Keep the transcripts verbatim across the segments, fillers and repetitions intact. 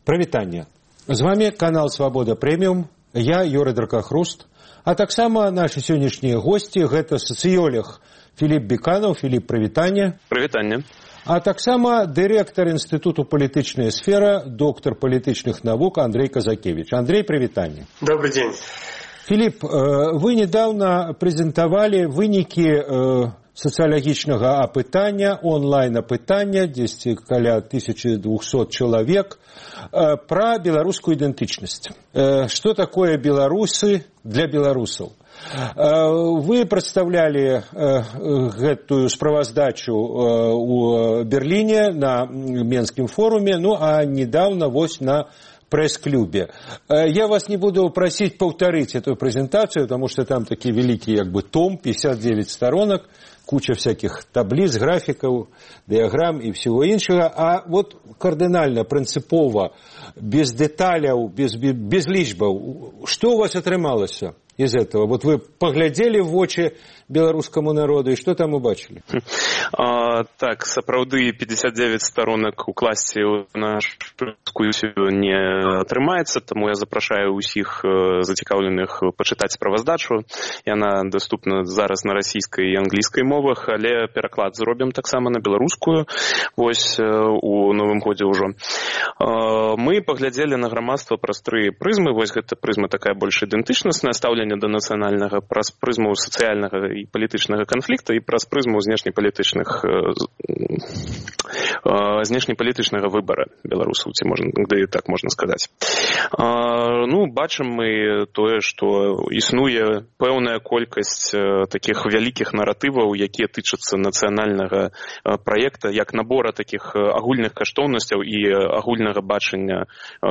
Прывітанне. З вами канал Свабода Прэміум, я Юрый Дракахруст, а таксама наши сённяшнія госці гэта сацыёлог Філіп Беканаў. Філіп, прывітанне. Прывітанне. А таксама дырэктар Інстытуту палітычная сфера, доктор палітычных навук Андрей Казакевич. Андрей, прывітанне. Добрый день. Філіп, вы недавно прэзентавалі вынікі сацыялагічнага апытання, онлайн-апытання, дзесьці каля тысяча двухсот чалавек, пра беларускую ідэнтычнасць. Што такое беларусы для беларусаў? Вы прадстаўлялі гэтую справаздачу у Берліне на Менскім форуме, ну а недавно вось на пресс-клубе. Я вас не буду просить повторить эту презентацию, потому что там такие великие как бы том, пятьдесят девять сторонок, куча всяких таблиц, графиков, диаграмм и всего іншага. А вот кардинально, принципово, без деталей, без, без лічбаў, что у вас атрымалось из этого? Вот вы поглядели в очи беларускаму народу, и что там убачили? А, так, сапраўды пятьдесят девять сторонок укласці ў нашу дыскусію не атрымаецца, таму я запрашаю ўсіх зацікаўленых пачытаць справаздачу. Яна даступна зараз на расійскай і англійскай мовах, але пераклад зробім таксама на беларускую. Вось у новым годзе ўжо. Мы паглядзелі на грамадства праз тры прызмы. Вось гэта прызма такая больш ідэнтычнасная, стаўленне да нацыянальнага, праз прызму сацыяльнага і палітычнага канфлікта і праз прызму знешнепалітычных знешнепалітычнага выбара беларусаў, ці можна, да і так можна сказаць. Ну, бачым мы тое, што існуе пэўная колькасць такіх вялікіх наратываў, якія тычацца нацыянальнага праекта, як набора такіх агульных каштоўнасцяў і агульнага бачання,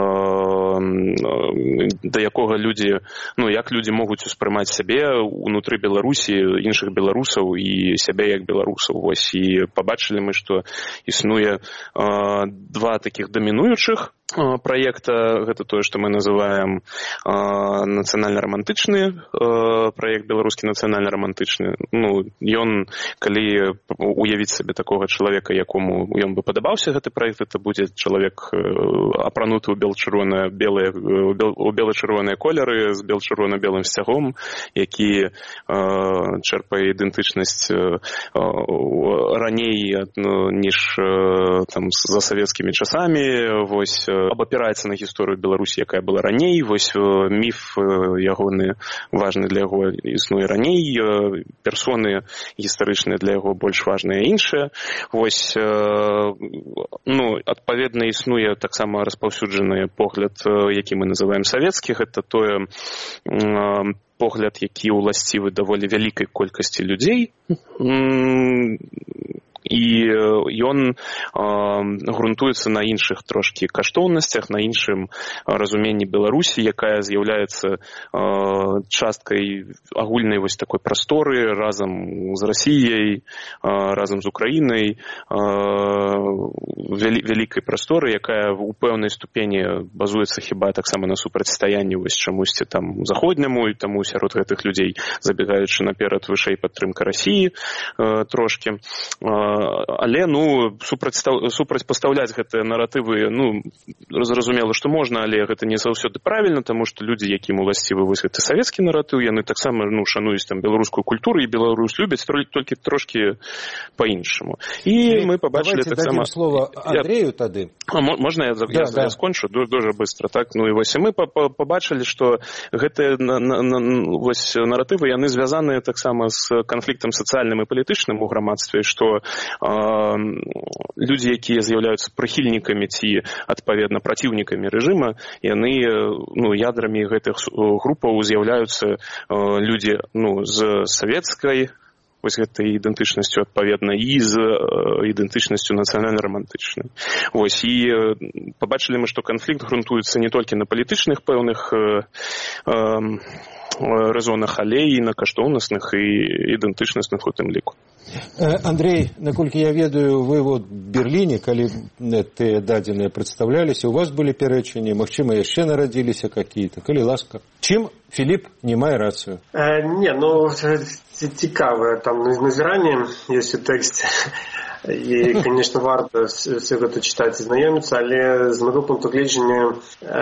да якога людзі, ну, як людзі могуць успрымаць сябе унутры Беларусі, іншых беларусаў і сябе як беларусаў. Вось, і пабачылі мы, што існуе э, два такіх дамінуючых проекта. Гэта тое, што мы называем э, нацыянальна-рамантычны э, проект, беларускі нацыянальна-рамантычны. Ну, ён, калі уявіць сабе такога чалавека, якому ён бы падабаўся гэты проект, это будзе чалавек э, апрануты ў бел-чырвона-белыя у бела-чырвоныя колеры з бел-чырвона-белым сцягом, які э, чэрпае ідэнтычнасць э, раней, ну, ніж э, там за савецкімі часамі. Вось, абапіраецца на гісторыю Беларусі, якая была раней. Вось міф ягоны важны для яго існуе раней, персоны гістарычныя для яго больш важныя іншыя. Вось, ну, адпаведна існуе таксама распаўсюджаны погляд, які мы называем савецкі. Гэта тое погляд, які ўласцівы даволі вялікай колькасці людзей. І ён э, грунтуецца на іншых трошкі каштоўнасцях, на іншым разуменні Беларусі, якая з'яўляецца э, часткай агульнай вось такой прасторы разам з Расіяй, э, разам з Украінай, э, вялі, вялікай прасторы, якая у пэўнай ступені базуецца хіба таксама на супрацьстаянні вось чамусьці там заходняму, і таму сярод гэтых людзей, забегаючы наперад, вышэй падтрымка Расіі э, трошкі. Э, Але, ну, супрацьпастаўляць гэтыя наратывы, ну, зразумела, што можна, але гэта не заўсёды правільна, таму што людзі, якім уласцівы вось гэты савецкі наратыў, яны таксама, ну, шануюць там беларускую культуру, і Беларусь любяць толькі трошкі па-іншаму. І мы пабачылі таксама... Давайте дадзім слова Андрею тады. А, можна я, я, да, я да. скончу? Дуже быстро, так? Ну, і вось, мы пабачылі, што гэтыя на, на, на, вось наратывы, яны звязаныя таксама з канфліктам сацыяльным і палітычным у грамадстве, што людзі, якія з'яўляюцца прыхільнікамі ці, адпаведна, праціўнікамі рэжыма, яны, ну, ядрамі гэтых групаў з'яўляюцца людзі, ну, з савецкай вось гэтай ідэнтычнасцю, адпаведна, і з ідэнтычнасцю нацыянальна-рамантычнай. Вось, і пабачылі мы, што канфлікт грунтуецца не толькі на палітычных пэўных э, э, рэзонах, але і на каштоўнасных і ідэнтычнасных у тым ліку. Андрей, наколькі я ведаю, вы вот в Берліне, калі тыя дадзеныя прадстаўляліся, у вас былі пярэчанні, магчыма, яшчэ нарадзіліся какие-то, калі ласка. Чым Філіп не мае рацыю? Э, не, ну, цікавае там назіранне, ёсць у тэксце. і, конечно, варта все гэта чытаць і знаёміцца, але з майго пункту гледжання,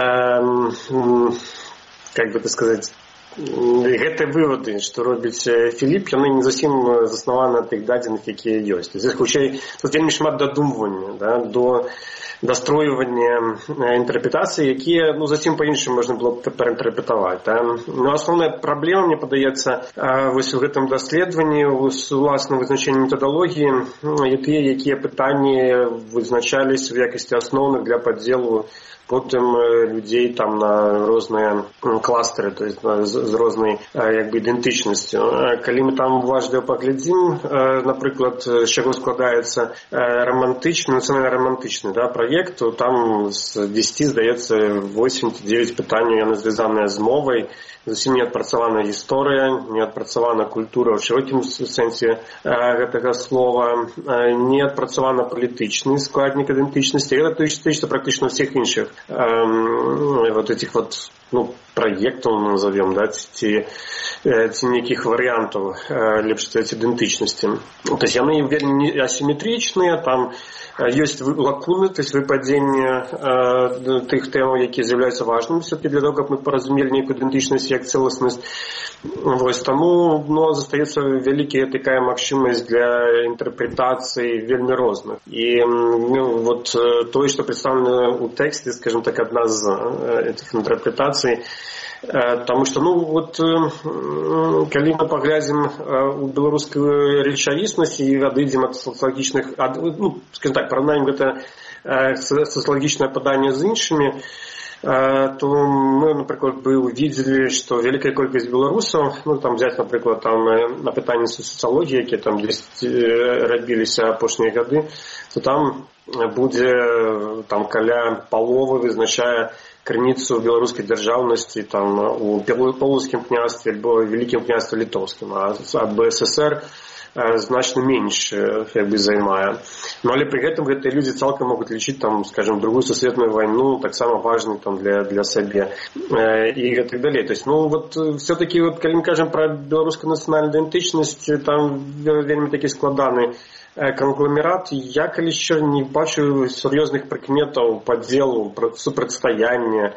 как бы так сказаць, гэтыя вывады, што робіць Філіп, яны не зусім заснаваны на тых дадзеных, якія ёсць. Здесь, хутчэй, тут вельмі шмат дадумвання, да, до дастройвання інтэрпрэтацыі, якія, ну, зусім па-іншаму можна было б пераінтэрпрэтаваць. Да? Ну, асноўная праблема, мне падаецца, вось у гэтым даследаванні, у уласным вызначэнні метадалогіі, тыя, якія пытанні вызначаліся ў якасці асноўных для падзелу потым людзей там на розныя кластары, то есть з рознай як бы ідэнтычнасцю. Калі мы там уважліва паглядзім, напрыклад, з чаго складаецца романтычны, нацыянальна романтычны, да, праект, то там з дзесяці, здаецца, восемь ці дзевяць пытанняў яны звязаныя з мовай, зусім не адпрацавана гісторыя, не адпрацавана культура ў шырокім сэнсе гэтага слова, не адпрацавана палітычны складнік ідэнтычнасці. Гэта тычыцца практычна ўсіх іншых вот этих вот, ну, проектов, назовем, да, ці, ці нейкіх варыянтаў, лепш сказаць, ідэнтычнасці. То есть яны вельмі асіметрычныя, там ёсць лакуны, то есть выпадзенне тых тэмаў, якія з'яўляюцца важнымі все-таки для того, каб мы паразумелі нейкую ідэнтычнасць як цэласнасць. Вось таму, ну, застаецца вялікая такая магчымасць для інтэрпрэтацый вельмі розных. І, ну, вот тое, што прадстаўлена ў тэксце, скажем так, адна з этих інтэрпрэтацый, потому что, ну, вот, калі мы паглядзім у беларускую рэчавіснасць і адыдзем ад сацыялагічных, ну, скажем так, параўнаем гэта сацыялагічнае паданне з іншымі, то мы, напрыклад, бы увидели, что великая колькасць беларусаў, ну, там взять, напрыклад, там на пытанні сацыялогіі, якія там рабіліся апошнія гады, то там будзе там каля паловы вызначае крыніцу беларускай дзяржаўнасці там у Полоцкім княстве альбо Вялікім княстве літоўскім, а ад БССР значна менш як бы займае. Но але пры гэтым гэтыя людзі цалкам могуць лічыць там, скажем, другую сусветную вайну таксама важнай там для для сабе і гэтак далей. То есть, ну, вот все-таки вот калі мы кажам пра беларускую нацыянальную ідэнтычнасць, там вельмі такі складаны конгломерат. Я калі ще не бачу сур'ёзных прыкметаў падзелу, супрацьстаяння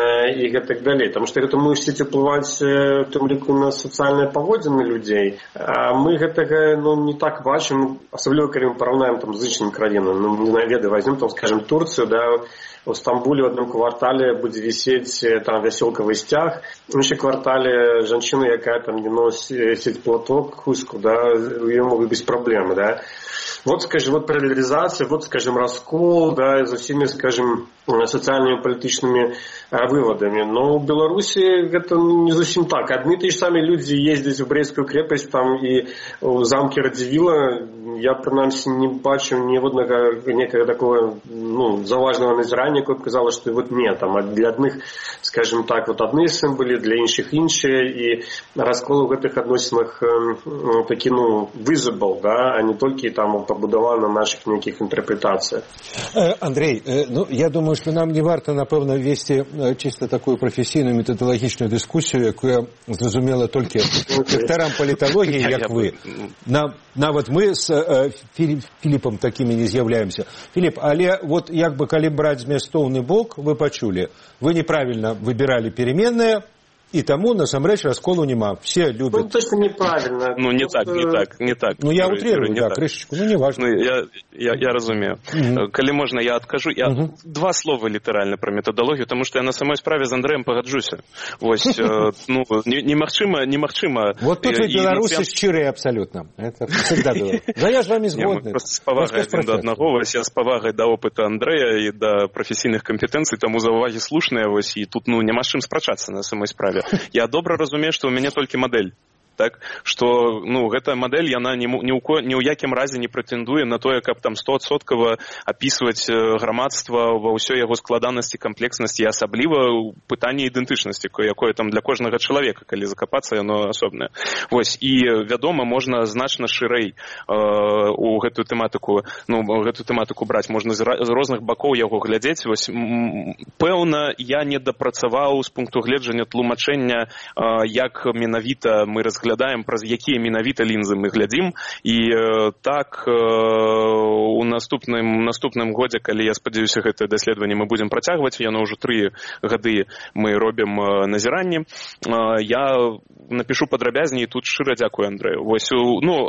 і гэтак далей. Таму што гэта мусіць уплываць у тым ліку на сацыяльныя паводзіны людзей. А мы гэтага, ну, не так бачым, асабліва калі мы параўнаем там з іншымі краінамі. Ну, не наведы, возьмем там, скажем, Турцыю, да, у Стамбуле в одном квартале будзе вісець там вясёлкавы сцяг, в іншым квартале жанчына, якая там не носіць платок, хустку, да, у яе могуць быць праблемы, да. Вот, скажем, вот параллелизация, вот, скажем, раскол, да, за всеми, скажем, социальными палітычнымі выводами. Но в Беларуси это не совсем так. Одни и те же самые люди ездят в Брестскую крепость там и в замке Радзівіла. Я, принаймні, не бачу ни одного некого такого, ну, заважного назирания, яке б казало, что вот нет, там, для одних, скажем так, вот одни символи, для інших інші, и раскол в этих относинах э, таки, ну, visible, да, а не только там побудован на наших неких интерпретациях. Андрей, ну, я думаю, что нам не варто, напевно, вести чисто такую професійну методологічну дискусію, яку я зрозуміла тільки докторам політології, як ви. Нам, навіть ми з Філіпом такими не з'являємося. Філіп, але вот як би, коли брати змістовний бок, ви почули, ви неправильно вибирали переменные, и тому, насамрэч, расколу нема. Все любят... Ну, точно неправильно. Ну, не так, не так, не так. Ну, я утрирую, да, так. крышечку, ну, не важно. Ну, я, я, я разумею. Угу. Коли можна, я откажу. Я угу. Два слова літерально про методологію, тому що я на самой справі з Андреєм погоджуся. Ось, ну, немагчыма, немагчыма... Вот тут вы белорусы щирые абсолютно. Это всегда было. Да я с вами згодны. Мы просто с повагой один до одного. Ось, я с повагой до опыта Андрея и до професійних компетенцій, тому за уваги слушные, ось, и тут, ну, нема з чим спрачацца на самой справе. Я добра разумею, што ў мяне толькі мадэль. Так, што, ну, гэтая мадэль, яна ні, ні, ў, ні ў якім разе не прэтэндуе на тое, каб там стоадсоткава апісваць грамадства ва ўсёй яго складанасці, камплекснасці, асабліва ў пытанні ідэнтычнасці, якое там для кожнага чалавека, калі закапацца, яно асобнае. Вось, і, вядома, можна значна шырэй э, у гэтую тэматыку, ну, гэтую тэматыку браць, можна з, з розных бакоў яго глядзець. Вось, м, пэўна, я не дапрацаваў з пункту гледжання тлумачэння, э, як менавіта мы разглядаюць разглядаем, праз якія менавіта лінзы мы глядзім. І так у наступным, наступным годзе, калі, я спадзяюся, гэтае даследаванне мы будзем працягваць, яно ўжо тры гады мы робім назіранні. Я напишу падрабязней, тут шчыра дзякую Андрэю. Вось, ну,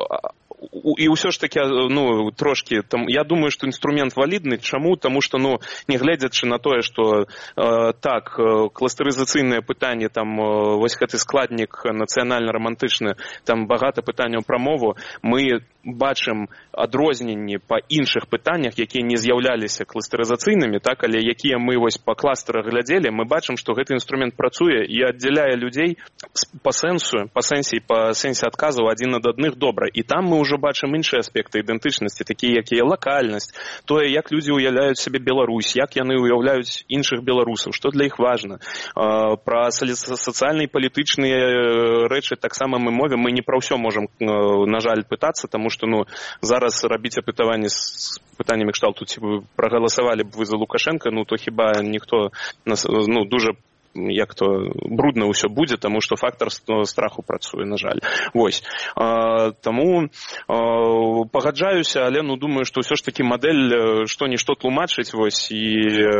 і ўсё ж таки, ну, трошки, там, я думаю, што інструмент валідны. Чаму? Таму што, ну, не гледзячы на тое, што э, так, кластарызацыйныя пытанні, там, э, вось гэты складнік нацыянальна-рамантычны, там багата пытанняў пра мову, мы бачым адрозненні па іншых пытаннях, якія не з'яўляліся кластарызацыйнымі, так, але якія мы вось па кластарах глядзелі, мы бачым, што гэты інструмент працуе і аддзяляе людзей па сэнсу, па сэнсе, па сэнсе адказаў адзін ад адных добра. І там мы ўжо бачым іншыя аспекты ідэнтычнасці, такія, якія лакальнасць, тое, як людзі ўяўляюць сабе Беларусь, як яны ўяўляюць іншых беларусаў, што для іх важна. Пра сацыяльныя і палітычныя рэчы таксама мы мовім, мы не пра ўсё можам, на жаль, пытацца, таму што, ну, зараз рабіць апытаванне з пытаннямі кшталту, ці вы прагаласавалі б вы за Лукашенка, ну, то хіба ніхто, ну, дуже, як то брудна ўсё будзе, таму што фактар страху працуе, на жаль. Вось. А, таму а, пагаджаюся, але, ну, думаю, што ўсё ж такі мадэль што-нішто тлумачыць, вось, і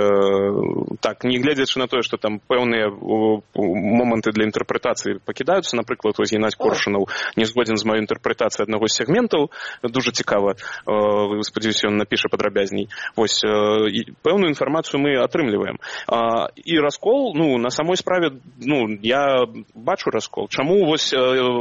а, так, не гледзячы на тое, што там пэўныя моманты для інтэрпрэтацыі пакідаюцца, напрыклад, вось Геннадзь Коршунаў не згодзін з маёй інтэрпрэтацыяй аднаго з сегментаў, дужа цікава, а, спадзяюся, ён напіша падрабязней. Вось, а, і пэўную інфармацыю мы атрымліваем. А, і раскол, ну, на самой справе, ну, я бачу раскол. Чаму вось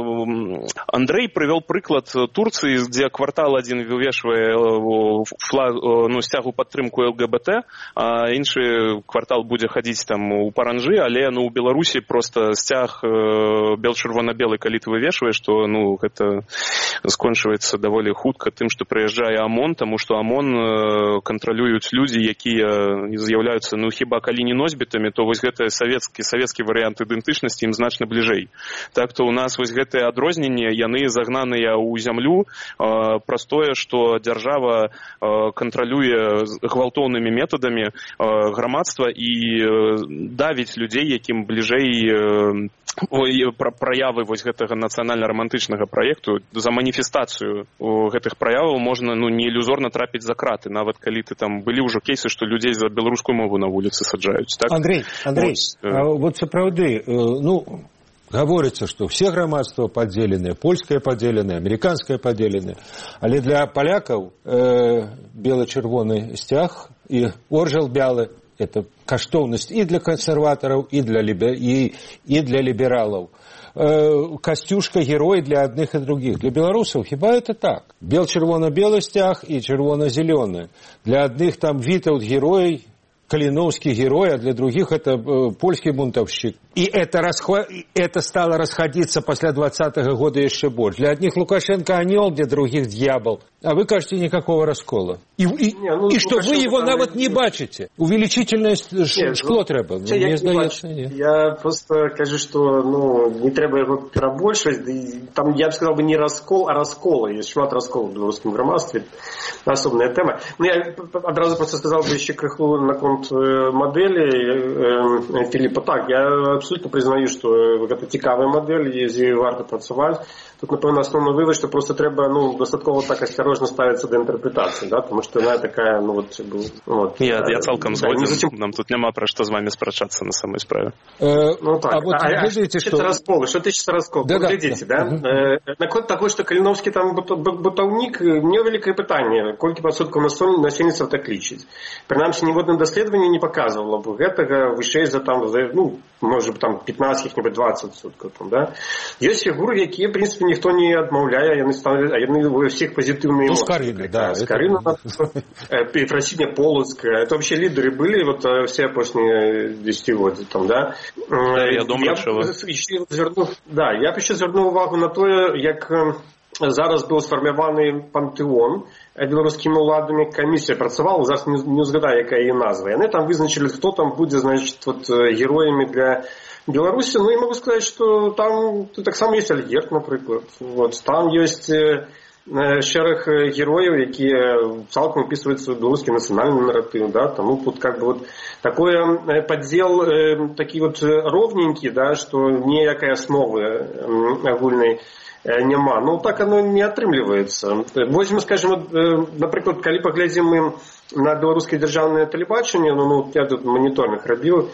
Андрей прывёл прыклад Турцыі, дзе квартал адзін вывешвае флаг, ну, сцягу падтрымку эл гэ бэ тэ, а іншы квартал будзе хадзіць там у паранжы, але, ну, у Беларусі проста сцяг бел-чырвона-белы, калі ты вывешваеш, то, ну, гэта скончваецца даволі хутка тым, што прыязджае ОМОН, таму што ОМОН кантралююць людзі, якія з'яўляюцца, ну, хіба калі не носьбітамі, то вось гэтая савет Савецкі, савецкі варыянт ідэнтычнасці ім значна бліжэй. Так то ў нас вось гэтыя адрозненні, яны загнаныя ў зямлю э, праз тое, што дзяржава э, кантралюе гвалтоўнымі метадамі э, грамадства і э, давіць людзей, якім бліжэй э, праявы вось гэтага нацыянальна-рамантычнага праекту. За маніфестацыю гэтых праяваў можна, ну, не ілюзорна трапіць за краты, нават калі ты там былі ўжо кейсы, што людзей за беларускую мову на вуліцы саджаюць. Так? Андрей, Андрей, вот. А вот сапраўды, ну, гаворыцца, што ўсе грамадства падзеленыя, польскае падзеленае, амерыканскае падзеленае, але для палякаў э, бело-чырвоны сцяг і оржал бялы – это каштоўнасць і для кансерватараў, і для, лібе, і, і для лібералаў. Э, касцюшка герой для адных і других. Для беларусаў хіба это так? Бел-чырвона-белы сцяг і чырвона-зелёны. Для адных там Вітаўт герой, Калиновский герой, а для других это э, польский бунтовщик. И это, расход... это стало расходиться после двадцатого года еще больше. Для одних Лукашенко анёл, для других дьявол. А вы кажете, никакого раскола. И, и, не, ну, и что вы его навод не бачите. Увеличительное нет, шкло ну, треба. Я, я, здається, не я просто кажу, что ну, не треба его перебольшивать. Там, я бы сказал, бы не раскол, а расколы. Есть шмат расколов в белорусском громадстве. Особенная тема. Ну, я одразу просто сказал бы еще крыху на конт модели Филиппа. Так, я абсолютно признаю, что это цікава модель, з нею варто працювати. Тут, напевно, основний вивод, що просто треба, ну, достатково так осторожно ставитися до інтерпретації, да? Тому що вона така, ну, от, от. Я, я цілком згоден, зачем... нам тут нема про що з вами сперечатися на самій справі. Э, ну, так, а вот а, глядите, что... расколы, что тысяча раскол, да, глядите, да? да? Э, наконец того, что Калиновский там бутовник, мне великое питание, колькі процентов насельніцтва так лічить. Принаймні, ні в одному дослідженні не показувало б гэтага вышэй за, там, за, ну, може, там, пятнадцать, каких-нибудь двадцать відсотків, там, да? Есть фигуры, які, в принципе, ніхто не адмаўляе, яны ставят, яны у всех позитивные эмоции. Ну, Скорина, да. Скорина, Ефросинья Полоцкая, это вообще лидеры были, вот, все опошние десятилетия, там, да? Да, я думаю, що ви. Да, я б ще звернув увагу на то, як зараз був сформований пантеон білоруськими владами, комісія працювала, зараз не, не згадаю, яка її назва. І вони там визначили, хто там буде, значить, от, героями для Білорусі. Ну, і можу сказати, що там так само є Альгерт, наприклад. От, там є шэраг герояў, якія цалкам упісваюцца ў беларускі нацыянальны наратыў, да, таму тут как бы вот такое падзел э, такі вот роўненькі, да, што ніякай асновы агульнай няма. Ну, так оно не атрымліваецца. Возьмем, скажем, напрыклад, калі паглядзім мы на беларускае дзяржаўнае тэлебачанне, ну, ну я тут маніторинг рабіў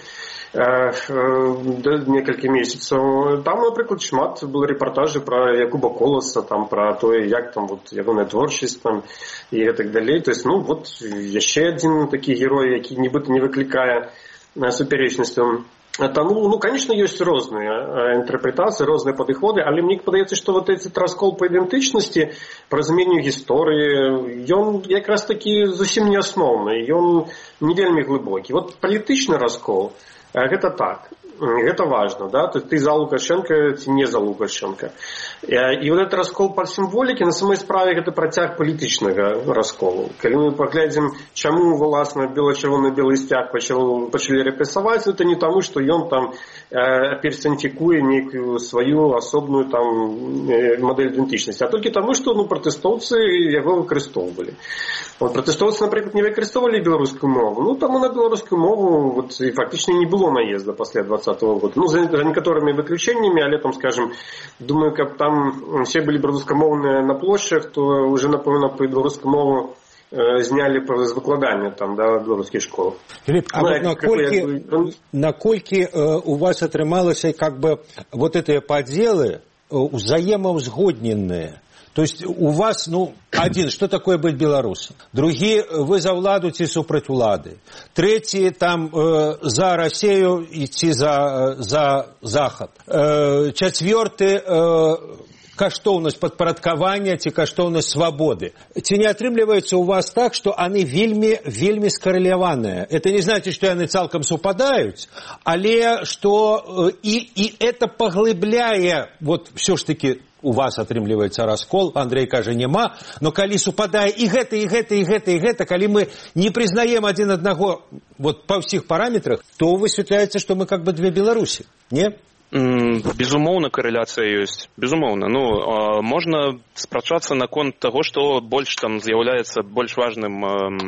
некалькі месяцаў, там, напрыклад, шмат было рэпартажы пра Якуба Коласа, там, пра тое, як там вот ягоная творчасць там, і гэтак далей. То есть, ну, вот яшчэ адзін такі герой, які нібыта не выклікае супярэчнасцяў. Тому, ну, конечно, есть разные интерпретации, разные подходы, але мне падаецца, что вот этот раскол по идентичности, по разумению истории, он как раз таки зусім не основный, он не вельмі глубокий. Вот политичный раскол, это так, это важно, да, то есть ты за Лукашенко, ты не за Лукашенко. И вот этот раскол по символике, на самой справе, это працяг политичного расколу. Когда мы поглядим, чему, властно, бело-червоно-белый стяг почали репрессовать, это не тому, что он там э, персонификует некую свою особную там э, модель идентичности, а только тому, что ну, протестовцы его выкористовывали. Вот, протестовцы, например, не выкористовывали белорусскую мову. Ну, там на белорусскую мову вот, и фактически не было наезда после двадцатого года. Ну, за, за некоторыми выключениями, а летом, скажем, думаю, как там все были белорусскомовные на площадях, то уже, напомню, по белорусскому мову э, зняли з выкладання там, да, белорусских школ. Филипп, а вот наколькі, наколькі э, у вас атрымалася как бы вот эти поделы э, взаимоузгодненные? То есть у вас, ну, один, что такое быть белорусом? Другие, вы за владу ці супраць улады. Третьи, там, э, за Россию идти за, за Захад. Э, четвертый, э, каштоўнасць падпарадкавання ці каштоўнасць свабоды. Ці не атрымліваецца у вас так, што яны вельмі, вельмі скарэляваныя? Это не значит, што яны цалкам супадаюць, але што і, і это паглыбляе, вот все ж таки у вас атрымліваецца раскол, Андрей кажа, няма, но калі супадае і гэта, і гэта, і гэта, і гэта, калі мы не прызнаем адзін аднаго вот па ўсіх параметрах, то высвятляецца, што мы как бы две Беларусі, не? Безумоўна, карэляцыя ёсць. Безумоўна. Ну, можна спрачацца наконт таго, што больш там з'яўляецца больш важным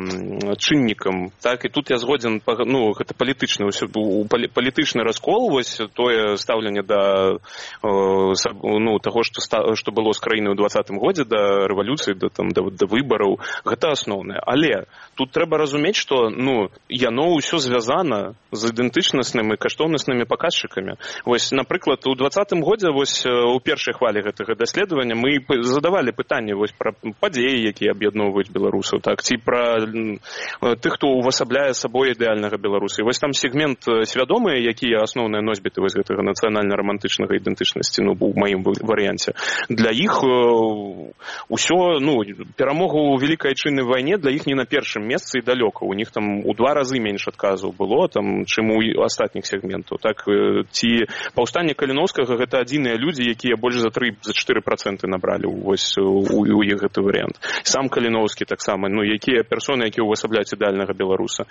э, чыннікам. Так, і тут я згодзін, ну, гэта палітычны, палітычны раскол, вось тое стаўленне да э, ну, таго, што, што было з краінай у двадцатым годзе, да рэвалюцыі, да, там, да, да выбараў, гэта асноўнае. Але тут трэба разумець, што ну, яно ўсё звязана з ідэнтычнаснымі і каштоўнаснымі паказчыкамі. Вось, напрыклад, у двадцатым годзе вось у першай хвалі гэтага даследавання мы задавалі пытанне вось пра падзеі, якія аб'ядноўваюць беларусаў, так, ці пра тых, хто увасабляе сабой ідэальнага беларуса. І вось там сегмент свядомыя, якія асноўныя носьбіты вось гэтага нацыянальна-рамантычнага ідэнтычнасці, ну, у маім варыянце. Для іх усё, ну, перамога ў вялікай айчыннай вайне для іх не на першым месцы і далёка. У них там у два разы менш адказаў было, там, чым у астатніх сегментаў. Так, ці паўстанне Каліноўскага гэта адзіныя людзі, якія больш за тры за чатыры працэнты набралі вось у, у іх гэты варыянт. Сам Каліноўскі таксама, ну, якія персоны, якія ўвасабляюць ідэальнага беларуса.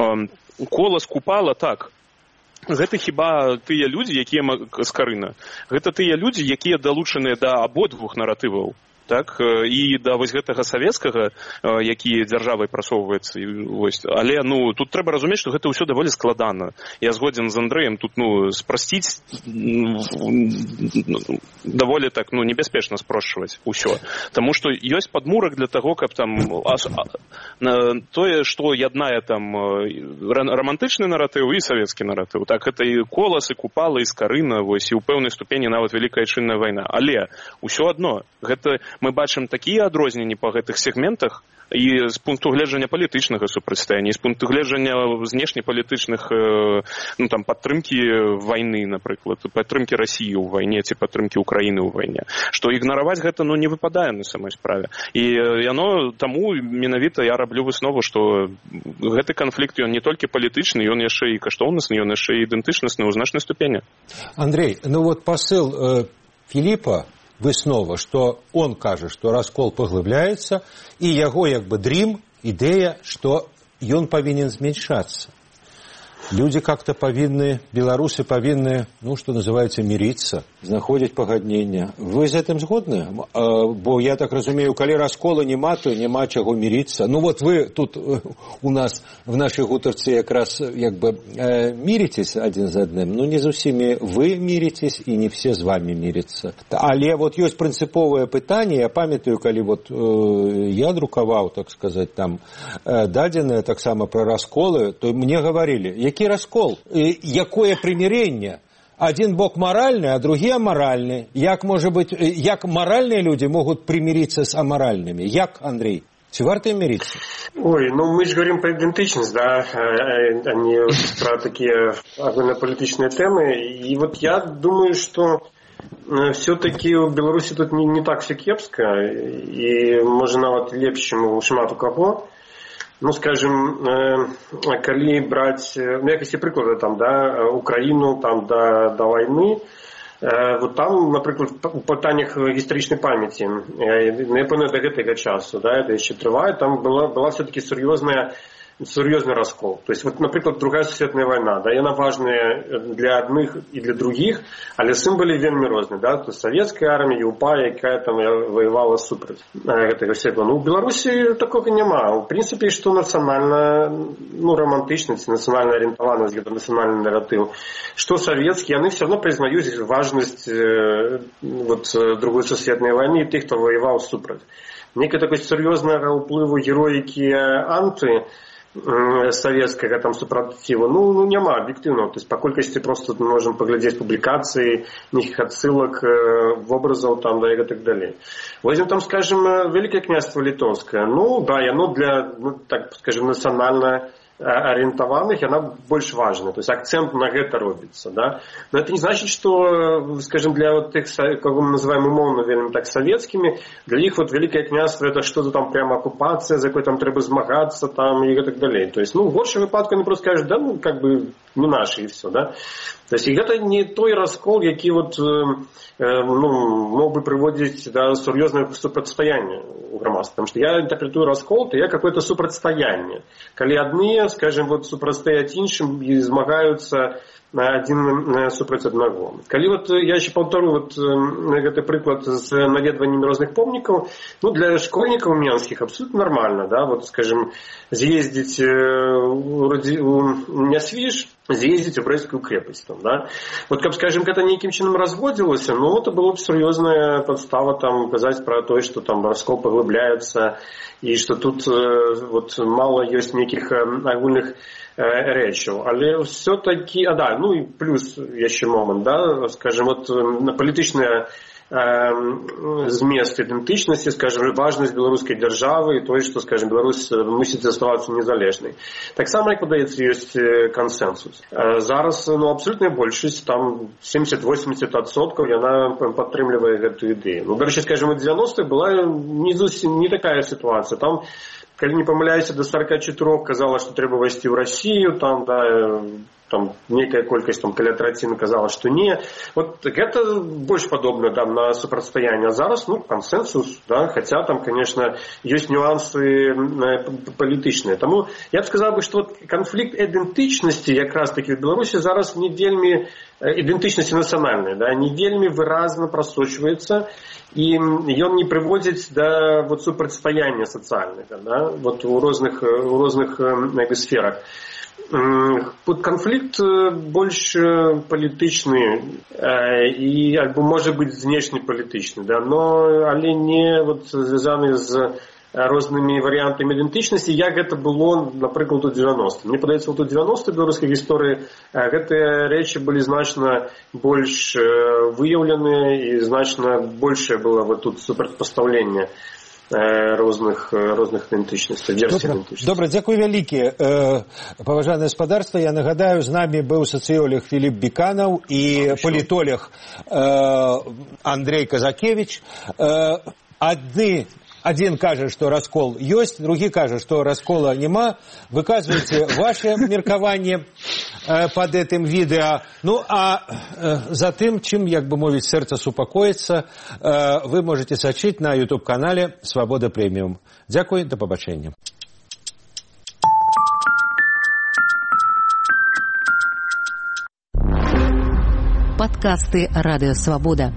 Колас, Купала, так. Гэта хіба тыя людзі, якія скарына. Гэта тыя людзі, якія далучаныя да абодвух наратываў. Так, і да вось гэтага савецкага, які дзяржавай прасоўваецца, вось. Але ну тут трэба разумець, што гэта ўсё даволі складана. Я згодзін з Андрэем, тут ну спрасціць даволі так ну небяспечна спрошчваць усё. Таму што ёсць падмурак для таго, каб там тое, што яднае там рамантычны наратыў і савецкі наратыў. Так, гэта і Колас, і Купала, і Скарына, вось, і ў пэўнай ступені нават вялікая айчынная вайна. Але ўсё адно, гэта мы бачым такія адрозненні па гэтых сегментах і з пункту гледжання палітычнага супрацьстаяння, і з пункту гледжання знешнепалітычных ну, там, падтрымкі вайны, напрыклад, падтрымкі Расіі ў вайне ці падтрымкі Украіны ў вайне, што ігнараваць гэта ну, не выпадае на самой справе. І яно таму менавіта я раблю выснову, што гэты канфлікт ён не толькі палітычны, ён яшчэ і каштоўнасны, ён яшчэ і ідэнтычнасны ў значнай ступені. Андрей, ну вот посыл э, Філіпа выснова, што он кажа, што раскол паглыбляецца, і яго як бы дрім, ідэя, што ён павінен зменшацца. Люди как-то павінны, беларусы павінны, ну, что называется, мириться, знаходзіць пагадненне. Вы з гэтым згодны? Бо я так разумею, калі раскола няма, то няма чаго мириться. Ну, вот вы тут у нас в нашай гутарцы якраз як бы миритесь один з адным, ну, не з усімі вы миритесь, і не все з вами мирятся. Але вот ёсць прынцыповае пытанне, я памятаю, калі вот я друкаваў, так сказать, там дадзеныя таксама пра расколы, то мне говорили, які раскол, якое прымірэнне. Один бок моральный, а другие аморальные. Як, может быть, як моральные люди могут примириться с аморальными? Як, Андрей? Ці варто им мириться? Ой, ну мы же говорим про идентичность, да, а не про такие огульнополитичные темы. И вот я думаю, что все-таки у Беларуси тут не, не так все кепско, и можно нават лепшему шмату кого. Ну, скажем, калі браць, ну, якасці прыклада, там, да, Украіну, там, да, да вайны, вот там, напрыклад, у пытаннях гістарычнай памяці, напэўна, да гэтага часу, да, это яшчэ трывае, там была, была все-таки сур'ёзная сур'ёзны раскол. То есть, вот, напрыклад, другая сусветная вайна, да, яна важная для адных і для другіх, але сімвалы вельмі розныя, да, то савецкая армія, УПА, якая там воевала супраць гэтага всего. Ну, у Беларусі такога няма. У прынцыпе, што нацыянальна, ну, романтычнасць, нацыянальна арыентаванасць, гэта нацыянальны наратыў, што савецкі, яны все равно прызнаюць важнасць э, вот, другой сусветнай вайны і тых, хто воеваў супраць. Некае такое сур'ёзнага ўплыву героікі анты советскага там супротива, ну, ну няма объективного, то есть по колькости просто мы можем поглядеть публикации, неких отсылок, вобразов там, да, и так далее. Возьмем там, скажем, Великое княжество Литовское, ну, да, и оно для, ну, так скажем, национально ориентованных, она больше важна, то есть акцент на это робится, да. Но это не значит, что, скажем, для вот тех, как мы называем умовно, вельми так, советскими, для них вот Великое княжество это что-то там прямо оккупация, за якой там треба змагаться там и так далее. То есть, ну, в горшем выпадку они просто скажут, да, ну, как бы не наши и все, да. То есть, это не той раскол, який вот, ну, мог бы приводить до серьезного сопротивления у громадства. Потому что я интерпретую раскол, то я какое-то сопротивление. Коли одни, скажем, вот сопротивляют іншим и змагаются один супротив одного. Коли вот я еще повторю вот этот приклад с наведыванием разных помников, ну, для школьников менских абсолютно нормально, да, вот, скажем, съездить у Нясвіж, з'ездить в Брестскую крепость. Там, да? Вот, как скажем, это неким чином разводилось, ну, это была бы серьезная подстава там, сказать про то, что там раскол поглубляется, и что тут вот, мало есть неких огульных речаў. Але все-таки, а да, ну и плюс еще момент, да, скажем, вот на політичне змест ідэнтычнасці, скажем, важнасць беларускай дзяржавы і тое, што, скажем, Беларусь мусіць заставацца незалежнай. Таксама, як падаецца, ёсць кансенсус. Зараз, ну, абсолютная большасць, там семьдесят-восемьдесят адсоткаў яна падтрымлівае гэтую ідэю. Ну, дарэчы, скажем, у девяностых была не зусім не такая ситуация. Там, калі не памыляюся, до сорок четыре казала, што трэба вайсці ў Расію, там, да, там некая колькасць там каля траціны казала, што не. Вот гэта больш падобна там на супрацьстаянне. А зараз, ну, кансенсус, да, хотя там, конечно, ёсць нюансы палітычныя. Таму я б сказаў бы, што вот канфлікт ідэнтычнасці якраз таки в Беларусі зараз не вельмі ідэнтычнасці нацыянальнай, да, не вельмі выразна прасочваецца, і ён не прыводзіць да вот супрацьстаяння сацыяльнага, да, вот у розных у розных як бы сферах. Конфликт больше палітычны і альбо може бути знешнепалітычны, да, но але не вот звязаны з рознымі варыянтамі ідэнтычнасці, як гэта было, напрыклад, у девяностых. Мне падаецца, вот у девяностых беларускай гісторыі гэтыя рэчы былі значна больш выяўленыя і значна большее было вот тут супрацьпастаўленне розных розных ідэнтычнасцей, версій ідэнтычнасці. Добра, дзякуй вялікі. Паважанае гаспадарства, я нагадаю, з намі быў сацыёлог Філіп Біканаў і палітолог Андрей Казакевич. Адны Один кажа, што раскол ёсць, другі кажа, што раскола няма. Выказвайце ваше меркаванне под этим відэа. Ну, а за тым, чым, як бы мовіць, сэрца супакоіцца, вы можете сачыць на ютуб-канале «Свабода Прэміум». Дзякуй, да пабачэння. Подкасты «Радио Свобода».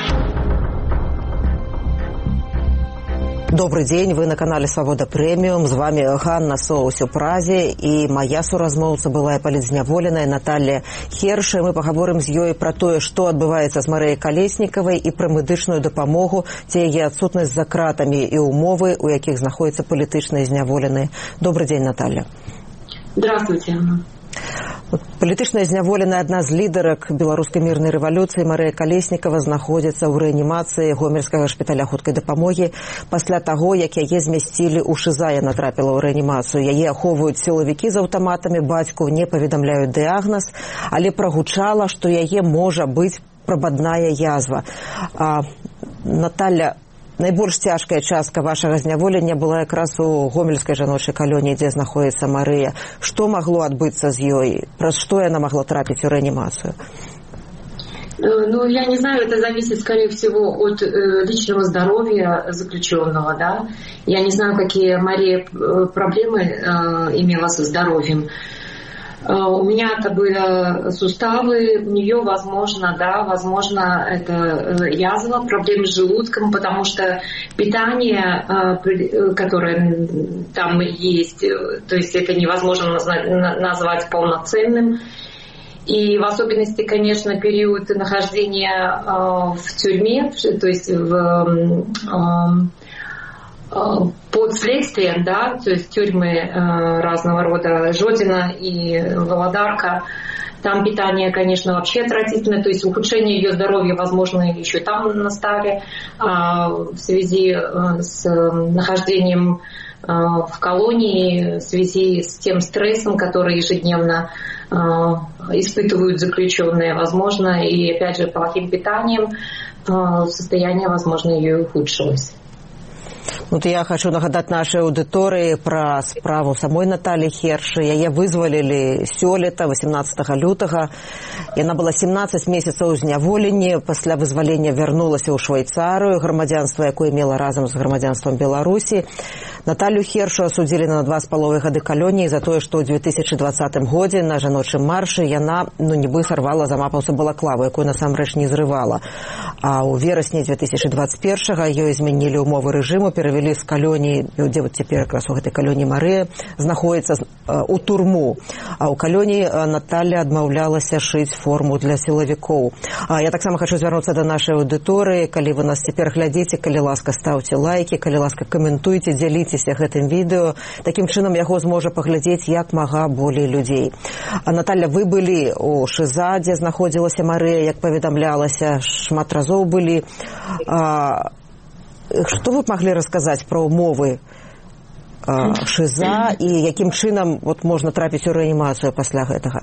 Добрый день, вы на канале «Свобода Премиум». З вами Ганна Соус у Празе і моя суразмоўца былая палітзняволеная Наталья Херш. Мы пагаворым з ёй пра тое, што адбываецца з Марыяй Калеснікавай і пра медычную дапамогу, ці яе адсутнасць за кратамі і умовы, у якіх знаходзяцца палітычныя зняволеныя. Добрый день, Наталья. Здравствуйте, Анна. Палітычная зняволеная адна з лідарак беларускай мірнай рэвалюцыі Марыя Калеснікава знаходзіцца ў рэанімацыі гомельскага шпіталя хуткай дапамогі. Пасля таго, як яе змясцілі ў ШИЗА, яна трапіла ў рэанімацыю. Яе ахоўваюць сілавікі з аўтаматамі, бацьку не паведамляюць дыягназ, але прагучала, што яе можа быць прабадная язва. А, Наталья, найбольш цяжкая частка вашага зняволення была якраз у гомельскай жаночай калоніі, дзе знаходіцца Марыя. Што магло адбыцца з ёй? Праз што яна магла трапіць у рэанімацыю? Ну, я не знаю, это зависит, скорее всего, от э, личного здоровья заключенного, да. Я не знаю, какие Мария проблемы э, имела со здоровьем. У меня это были суставы, у нее, возможно, да, возможно, это язва, проблемы с желудком, потому что питание, которое там есть, то есть это невозможно назвать полноценным. И в особенности, конечно, период нахождения в тюрьме, то есть в... под следствием, да, то есть тюрьмы э, разного рода, Жодино и Володарка, там питание, конечно, вообще отвратительное, то есть ухудшение ее здоровья, возможно, еще там настали, а в связи э, с нахождением э, в колонии, в связи с тем стрессом, который ежедневно э, испытывают заключенные, возможно, и опять же плохим питанием, э, состояние, возможно, ее ухудшилось. Вот я хочу нагадаць нашай аўдыторыі пра справу самой Натальі Херш. Яе вызвалілі сёлета, восемнадцатага лютага. Яна была семнадцаць месяцаў у зняволенні, пасля вызвалення вярнулася ў Швейцарыю, грамадзянства якое мела разам з грамадзянствам Беларусі. Наталью Хершу асудзілі на два з паловай гады калоніі за тое, што ў две тысячы двадцатым годзе на жаночым маршы яна, ну, нібы сарвала за мапаўса балаклаву, якую насамрэч не зрывала. А ў верасні две тысячы двадцать первага ёй змянілі ўмовы рэжыму, перавялі з калоніі, дзе вот цяпер якраз у гэтай калоніі Марыя знаходіцца у турму. А ў калоніі Наталья адмаўлялася шыць форму для сілавікоў. А я таксама хочу звярнуцца да нашай аўдыторыі. Калі вы нас цяпер глядзіце, калі ласка, стаўце лайкі, калі ласка, каментуйце, дзяліцеся гэтым відэо. Такім чынам яго зможа паглядзець як мага болей людзей. А Наталья, вы былі у ШИЗА, дзе знаходзілася Марыя, як паведамлялася, шмат разоў былі. А што вы б маглі расказаць пра умовы а, ШИЗА і якім чынам вот, можна трапіць у рэанімацыю пасля гэтага?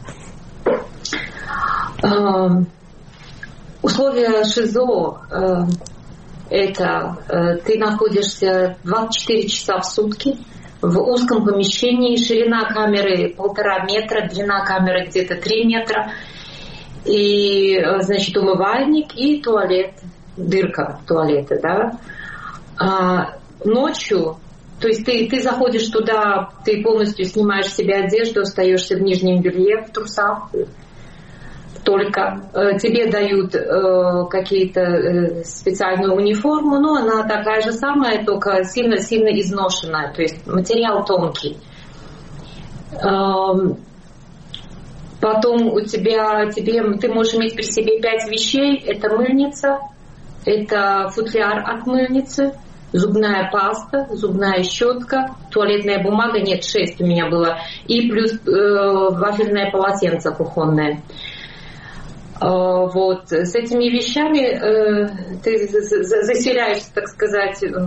Uh, условия ШИЗО uh, это uh, ты находишься двадцать четыре часа в сутки в узком помещении, ширина камеры полтора метра, длина камеры где-то три метра, и, значит, умывальник и туалет, дырка туалета, да. А, ночью, то есть ты, ты заходишь туда, ты полностью снимаешь с себя одежду, остаешься в нижнем белье, в трусах только. Э, тебе дают э, какие-то э, специальную униформу, но она такая же самая, только сильно-сильно изношенная, то есть материал тонкий. Э, потом у тебя, тебе, ты можешь иметь при себе пять вещей, это мыльница, это футляр от мыльницы, зубная паста, зубная щетка, туалетная бумага, нет, шесть у меня было, и плюс э, вафельное полотенце кухонное. Э, вот, с этими вещами э, ты заселяешься, так сказать, э,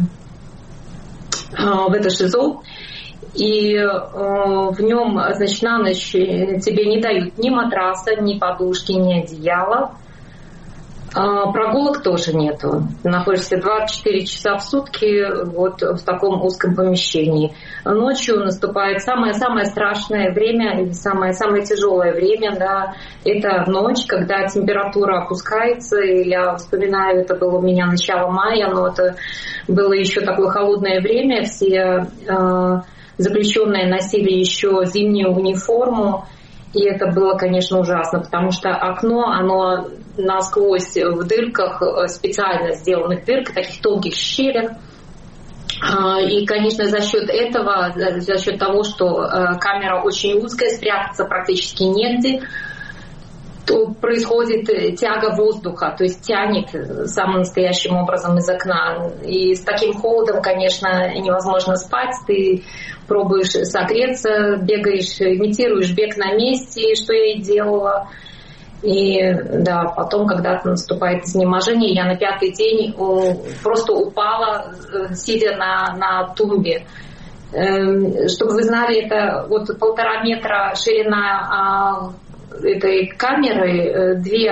в это ШИЗО, и э, в нем, значит, на ночь тебе не дают ни матраса, ни подушки, ни одеяла. Прогулок тоже нету. Ты находишься двадцать четыре часа в сутки вот в таком узком помещении. Ночью наступает самое-самое страшное время, или самое-самое тяжелое время, да, это ночь, когда температура опускается. И я вспоминаю, это было у меня начало мая, но это было еще такое холодное время. Все э, заключенные носили еще зимнюю униформу. И это было, конечно, ужасно, потому что окно, оно насквозь в дырках, специально сделанных дырках, таких тонких щелях. И, конечно, за счет этого, за счет того, что камера очень узкая, спрятаться практически негде, то происходит тяга воздуха, то есть тянет самым настоящим образом из окна. И с таким холодом, конечно, невозможно спать. Ты пробуешь согреться, бегаешь, имитируешь бег на месте, что я и делала. И да, потом, когда наступает изнеможение, я на пятый день просто упала, сидя на, на тумбе. Чтобы вы знали, это вот полтора метра ширина этой камеры, две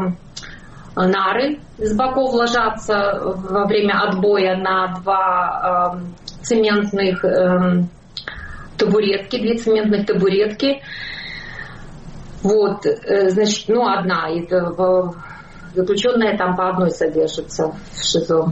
нары с боков ложатся во время отбоя на два цементных табуретки, две цементных табуретки. Вот, значит, ну, одна, это заключенная там по одной содержится в ШИЗО.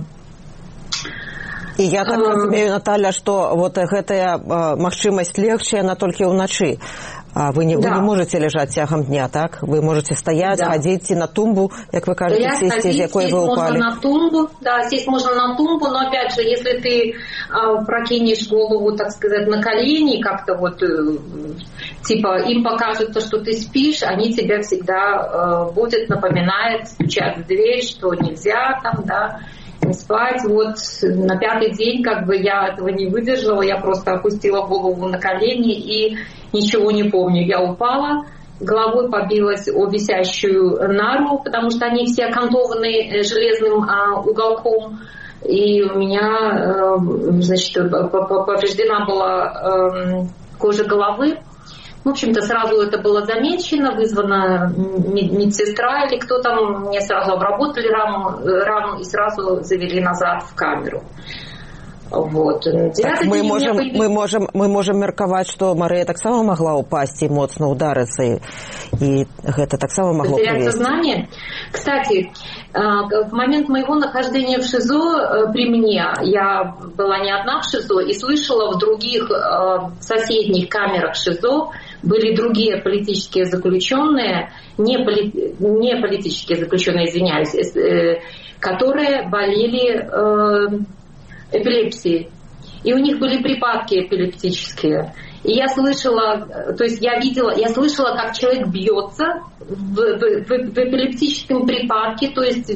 І я так разумею, Наталья, что вот гэтая магчымасць легче, она только ўначы. Вы не, да. вы не можете лежать тягом дня, так? Вы можете стоять, да. ходить на тумбу, как вы кажете, Стоять, сесть, из якой вы упали. Можно на тумбу, да, сесть можно на тумбу, но опять же, если ты а, прокинешь голову, так сказать, на колени, как-то вот, э, типа, им покажется, что ты спишь, они тебя всегда э, будет напоминать, стучат в дверь, что нельзя там, да, не спать. Вот на пятый день как бы я этого не выдержала, я просто опустила голову на колени и ничего не помню. Я упала, головой побилась о висящую нару, потому что они все окантованы железным а, уголком. И у меня, э, значит, повреждена была э, кожа головы. В общем-то, сразу это было замечено, вызвана медсестра или кто там, мне сразу обработали рану, рану и сразу завели назад в камеру. Вот. Так мы, можем, меня... мы, можем, мы можем мерковать, что Мария так само могла упасть и моцно удариться, и, и это так само могло потерять привести. Сознание. Кстати, в момент моего нахождения в ШИЗО при мне, я была не одна в ШИЗО, и слышала в других соседних камерах ШИЗО были другие политические заключенные, не, поли, не политические заключенные, извиняюсь, которые болели эпилепсией. И у них были припадки эпилептические. И я слышала, то есть я видела, я слышала, как человек бьется в, в, в, в эпилептическом припадке, то есть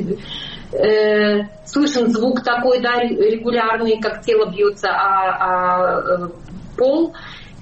э, слышен звук такой, да, регулярный, как тело бьется о, о пол.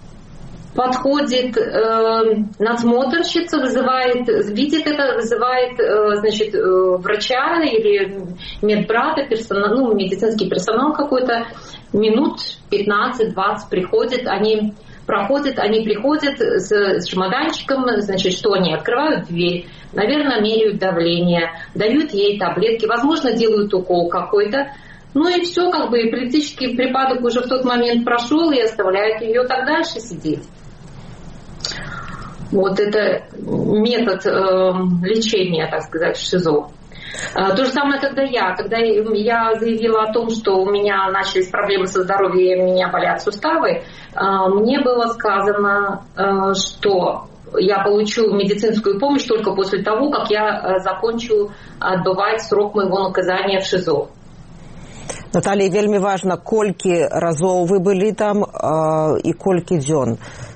Подходит э, надсмотрщица, вызывает, видит это, вызывает э, значит, э, врача или медбрата, персонал, ну, медицинский персонал какой-то, минут пятнадцать-двадцать приходит, они проходят, они приходят с, с чемоданчиком, значит, что они открывают дверь, наверное, меряют давление, дают ей таблетки, возможно, делают укол какой-то. Ну и все, как бы эпилептический припадок уже в тот момент прошел, и оставляют ее так дальше сидеть. Вот это метод э, лечения, так сказать, в ШИЗО. Э, то же самое, когда я, когда я заявила о том, что у меня начались проблемы со здоровьем, у меня болят суставы, э, мне было сказано, э, что я получу медицинскую помощь только после того, как я э, закончу отбывать срок моего наказания в ШИЗО. Наталья, вельмі важна, колькі разоў вы былі там э, і колькі дзён.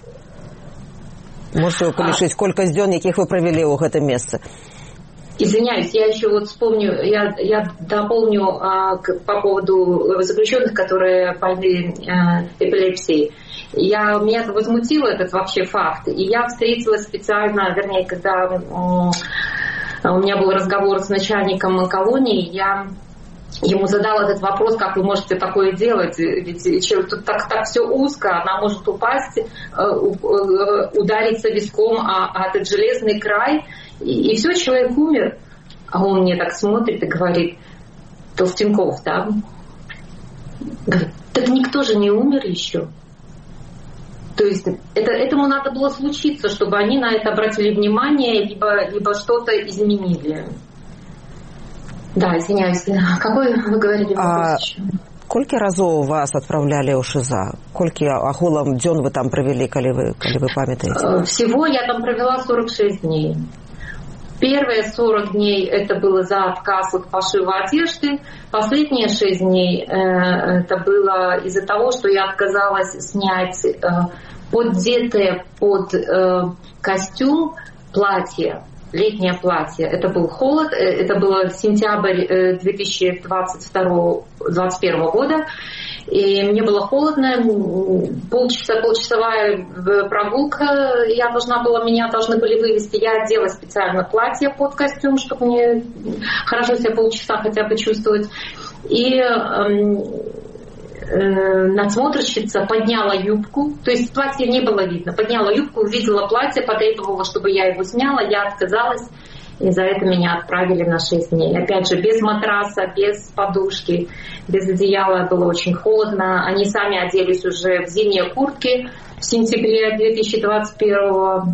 Можете вы полишить, сколько дзён, якіх вы провели у гэтым месцы? Извиняюсь, я еще вот вспомню, я, я дополню а, к, по поводу заключенных, которые больны а, эпилепсией. Я, меня возмутило этот вообще факт. И я встретилась специально, вернее, когда м, у меня был разговор с начальником колонии, я ему задала этот вопрос, как вы можете такое делать, ведь тут так, так все узко, она может упасть, удариться виском о, о этот железный край, и, и все, человек умер. А он мне так смотрит и говорит, Толстенков, да? Говорит, так никто же не умер еще. То есть это, этому надо было случиться, чтобы они на это обратили внимание, либо, либо что-то изменили. Да, извиняюсь. Какой вы говорили вопрос а, еще? Колькі разоў вас адпраўлялі ў ШИЗА? Колькі агулам дзён вы там правялі, калі вы, калі вы памятаеце? Всего я там провела сорок шесть дней. Первые сорок дней это было за отказ от пошива одежды. Последние шесть дней э, это было из-за того, что я отказалась снять э, поддетое под э, костюм платье, летнее платье. Это был холод, это было сентябрь две тысячи двадцать второго — двадцать первого года. И мне было холодно, полчаса, полчасовая прогулка, я должна была, меня должны были вывести, я одела специально платье под костюм, чтобы мне хорошо себя полчаса хотя бы чувствовать. И э, э, надсмотрщица подняла юбку, то есть платье не было видно, подняла юбку, увидела платье, потребовала, чтобы я его сняла, я отказалась. И за это меня отправили на шесть дней. Опять же, без матраса, без подушки, без одеяла, было очень холодно. Они сами оделись уже в зимние куртки в сентябре две тысячи двадцать первого.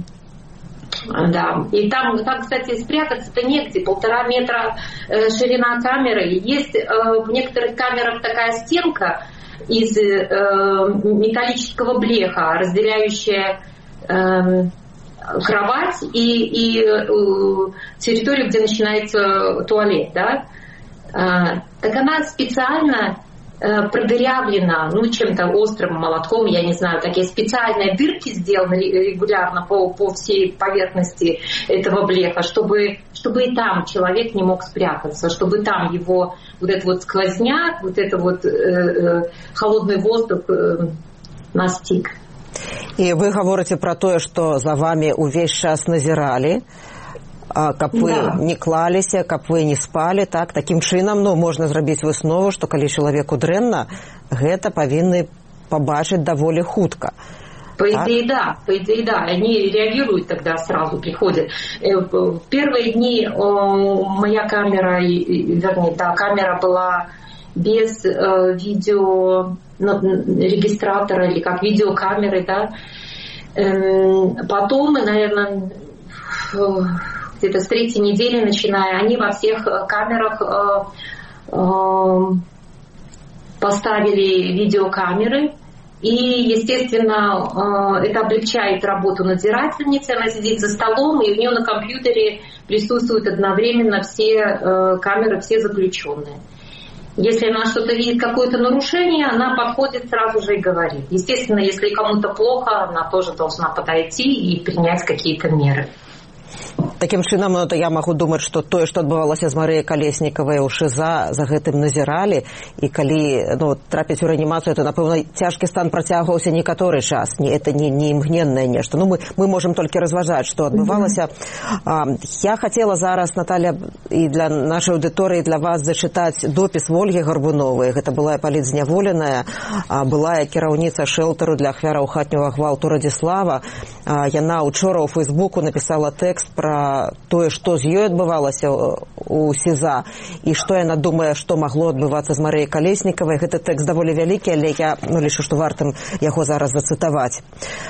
Да. И там, там, кстати, спрятаться-то негде. Полтора метра э, ширина камеры. Есть э, в некоторых камерах такая стенка из э, металлического блеха, разделяющая... Э, кровать и, и э, территорию, где начинается туалет, да, э, так она специально э, продырявлена, ну, чем-то острым молотком, я не знаю, такие специальные дырки сделаны регулярно по, по всей поверхности этого блеха, чтобы, чтобы и там человек не мог спрятаться, чтобы там его вот этот вот сквозняк, вот это вот э, э, холодный воздух э, настиг. І вы гаворыце пра тое, што за вамі ўвесь час назіралі, каб вы да. не клаліся, каб вы не спалі, так? Такім чынам, ну, можна зрабіць выснову, што калі чалавеку дрэнна, гэта павінны пабачыць даволі хутка. По идее, так? да, по идее, да. Они реагируют тогда сразу, приходят. В первые дни моя камера, вернее, да, камера была без э, видео регистратора или как видеокамеры, да. Эм, потом, наверное, где-то с третьей недели начиная, они во всех камерах э, э, поставили видеокамеры. И, естественно, это облегчает работу надзирательницы. Она сидит за столом, и у нее на компьютере присутствуют одновременно все камеры, все заключенные. Если она что-то видит, какое-то нарушение, она подходит сразу же и говорит. Естественно, если кому-то плохо, она тоже должна подойти и принять какие-то меры. Такім чынам, ну, я магу думаць, што тое, што адбывалася з Марыяй Калеснікавай у ШИЗА, за гэтым назіралі, і калі ну, трапіць у рэанімацыю, то, напэўна, цяжкі стан працягваўся некаторы час, не, это не, не імгненнае нешта. Ну, мы, мы можам толькі разважаць, што адбывалася. Mm-hmm. А, я хацела зараз, Наталья, і для нашай аўдыторыі, для вас зачытаць допіс Ольгі Гарбуновай. Гэта была палітзняволеная, а, былая кіраўніца шэлтару для ахвяраў хатняга гвалту Радзіслава. А, яна учора ў Фейсбуку напісала тэкст пра тое, што з ёй адбывалася у СІЗА і што яна думае, што магло адбывацца з Марыяй Калеснікавай. Гэты тэкст даволі вялікі, але я ну, лічу, што вартым яго зараз зацытаваць.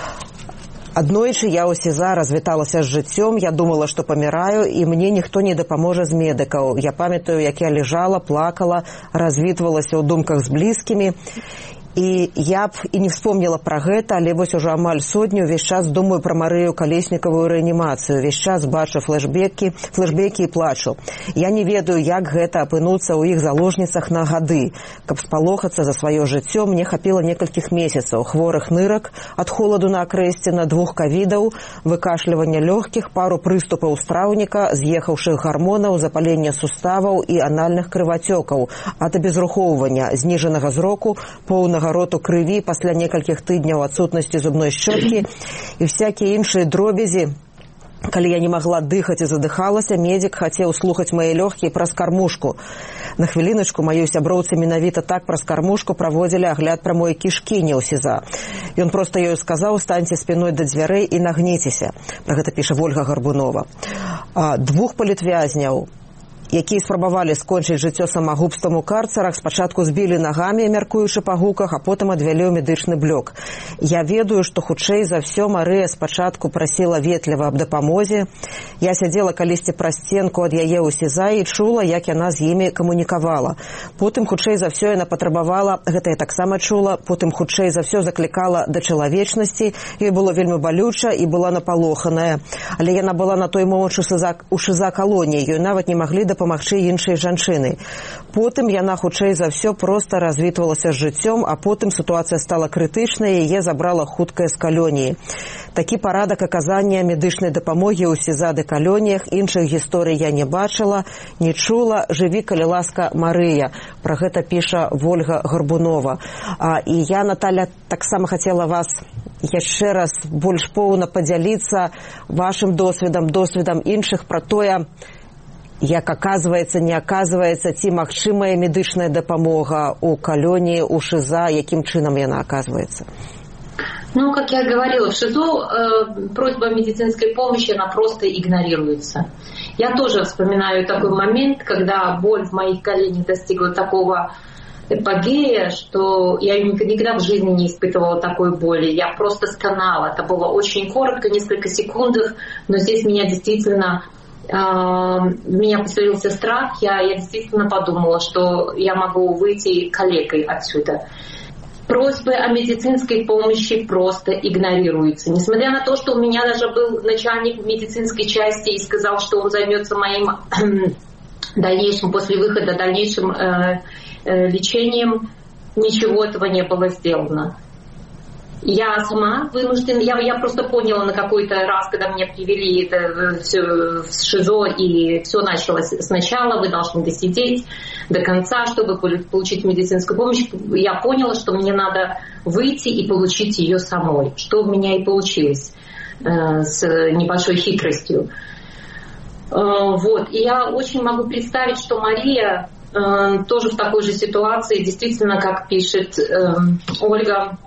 Аднойчы я ў СІЗА развіталася з жыццём, я думала, што паміраю, і мне ніхто не дапаможа з медыкаў. Я памятаю, як я лежала, плакала, развітвалася ў думках з блізкімі. І я б і не вспомнила пра гэта, але вось ужо амаль сотню увесь час думаю пра Марыю Калеснікавую рэанімацыю. Увесь час бачу флэшбекі, флэшбекі і плачу. Я не ведаю, як гэта апынуцца ў іх заложніцах на гады. Каб спалохацца за сваё жыццё, мне хапіла некалькіх месяцаў. Хворых нырак, ад холаду на акрэсціна, двух кавідаў, выкашлівання лёгкіх, пару прыступаў страўніка, з'ехаўшых гармонаў, запалення суставаў і анальных крывацёкаў, ад абезрухоўвання, зніжанага зроку, поўнага роту крыві пасля некалькіх тыдняў адсутнасці зубной шчоткі і всякія іншыя дробязі. Калі я не магла дыхаць і задыхалася, медзік хацеў слухаць мае лёгкія праз кармушку. На хвіліначку маёй сяброўцы менавіта так праз кармушку праводзілі агляд прамой кішкіні ў СІЗА. Ён проста ёй сказаў: станьце спіной да дзвярэй і нагніцеся. Пра гэта піша Ольга Гарбунова. Двух палітвязняў якія спрабавалі скончыць жыццё самагубствам у карцарах, спачатку збілі нагамі, мяркуючы па гуках, а потым адвялі ў медычны блок. Я ведаю, што хутчэй за ўсё Марыя спачатку прасіла ветліва аб дапамозе. Я сядзела калісьці праз сценку ад яе ў СІЗА і чула, як яна з імі камунікавала. Потым, хутчэй за ўсё, яна патрабавала, гэта я таксама чула, потым, хутчэй за ўсё, заклікала да чалавечнасці, ёй было вельмі балюча і была напалоханая. Але яна была на той момант у ШІЗА калоніі, ёй нават не маглі дапамагчы іншай жанчыны. Потым яна, хутчэй за ўсё, проста развітвалася з жыццём, а потым сітуацыя стала крытычнай, яе забрала хуткая з калоніі. Такі парадак аказання медычнай дапамогі ў СІЗА ды калоніях, іншых гісторый я не бачыла, не чула. Жыві, калі ласка, Марыя. Пра гэта піша Вольга Гарбунова. А, і я, Наталя, таксама хацела вас яшчэ раз больш поўна падзяліцца вашым досведам, досведам іншых пра тое, як аказваецца, не аказваецца, ці магчымая медычная дапамога ў калоніі, ў ШІЗА, якім чынам яна аказваецца? Ну, как я говорила, в ШИЗО э, просьба медицинской помощи, она просто игнорируется. Я тоже вспоминаю такой момент, когда боль в моих коленях достигла такого эпогея, что я никогда в жизни не испытывала такой боли. Я просто стонала. Это было очень коротко, несколько секунд, но здесь меня действительно... в меня поселился страх, я, я действительно подумала, что я могу выйти калекой отсюда. Просьбы о медицинской помощи просто игнорируются. Несмотря на то, что у меня даже был начальник медицинской части и сказал, что он займется моим дальнейшим, после выхода, дальнейшим э, э, лечением, ничего этого не было сделано. Я сама вынуждена, я, я просто поняла на какой-то раз, когда меня привели это все в ШИЗО, и все началось сначала, вы должны досидеть до конца, чтобы получить медицинскую помощь. Я поняла, что мне надо выйти и получить ее самой, что у меня и получилось э, с небольшой хитростью. Э, вот, и я очень могу представить, что Мария э, тоже в такой же ситуации, действительно, как пишет э, Ольга,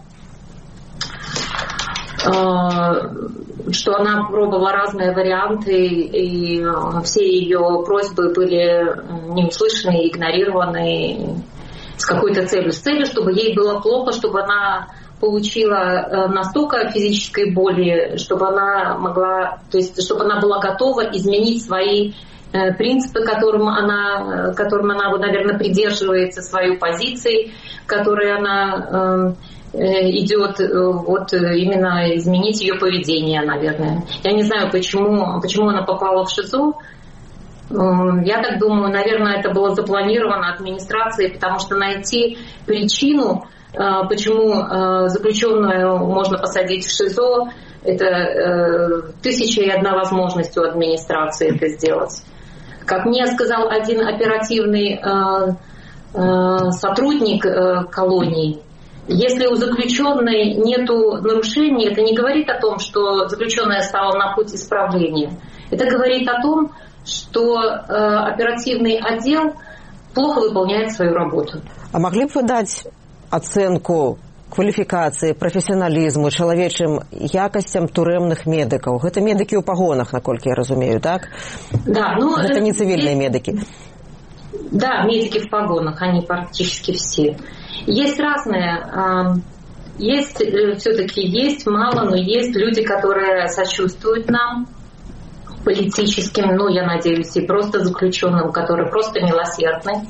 что она пробовала разные варианты, и все ее просьбы были не услышаны, игнорированы с какой-то целью. С целью, чтобы ей было плохо, чтобы она получила настолько физической боли, чтобы она могла, то есть, чтобы она была готова изменить свои принципы, которым она, которым она, наверное, придерживается, свою позицию, которые она идет вот именно изменить ее поведение, наверное. Я не знаю, почему, почему она попала в ШИЗО. Я так думаю, наверное, это было запланировано администрацией, потому что найти причину, почему заключенную можно посадить в ШИЗО, это тысяча и одна возможность у администрации это сделать. Как мне сказал один оперативный сотрудник колонии, если у заключенной нет нарушений, это не говорит о том, что заключенная стала на путь исправления. Это говорит о том, что э, оперативный отдел плохо выполняет свою работу. А могли бы вы дать оценку квалификации, профессионализму, человечым якостям турэмных медиков? Это медики у погонах, наколькі я разумею, так? Да, ну, это не цивильные есть... медики. Да, медики в погонах, они практически все. Есть разные, есть все-таки есть мало, но есть люди, которые сочувствуют нам политическим, ну, я надеюсь, и просто заключенным, которые просто милосердны.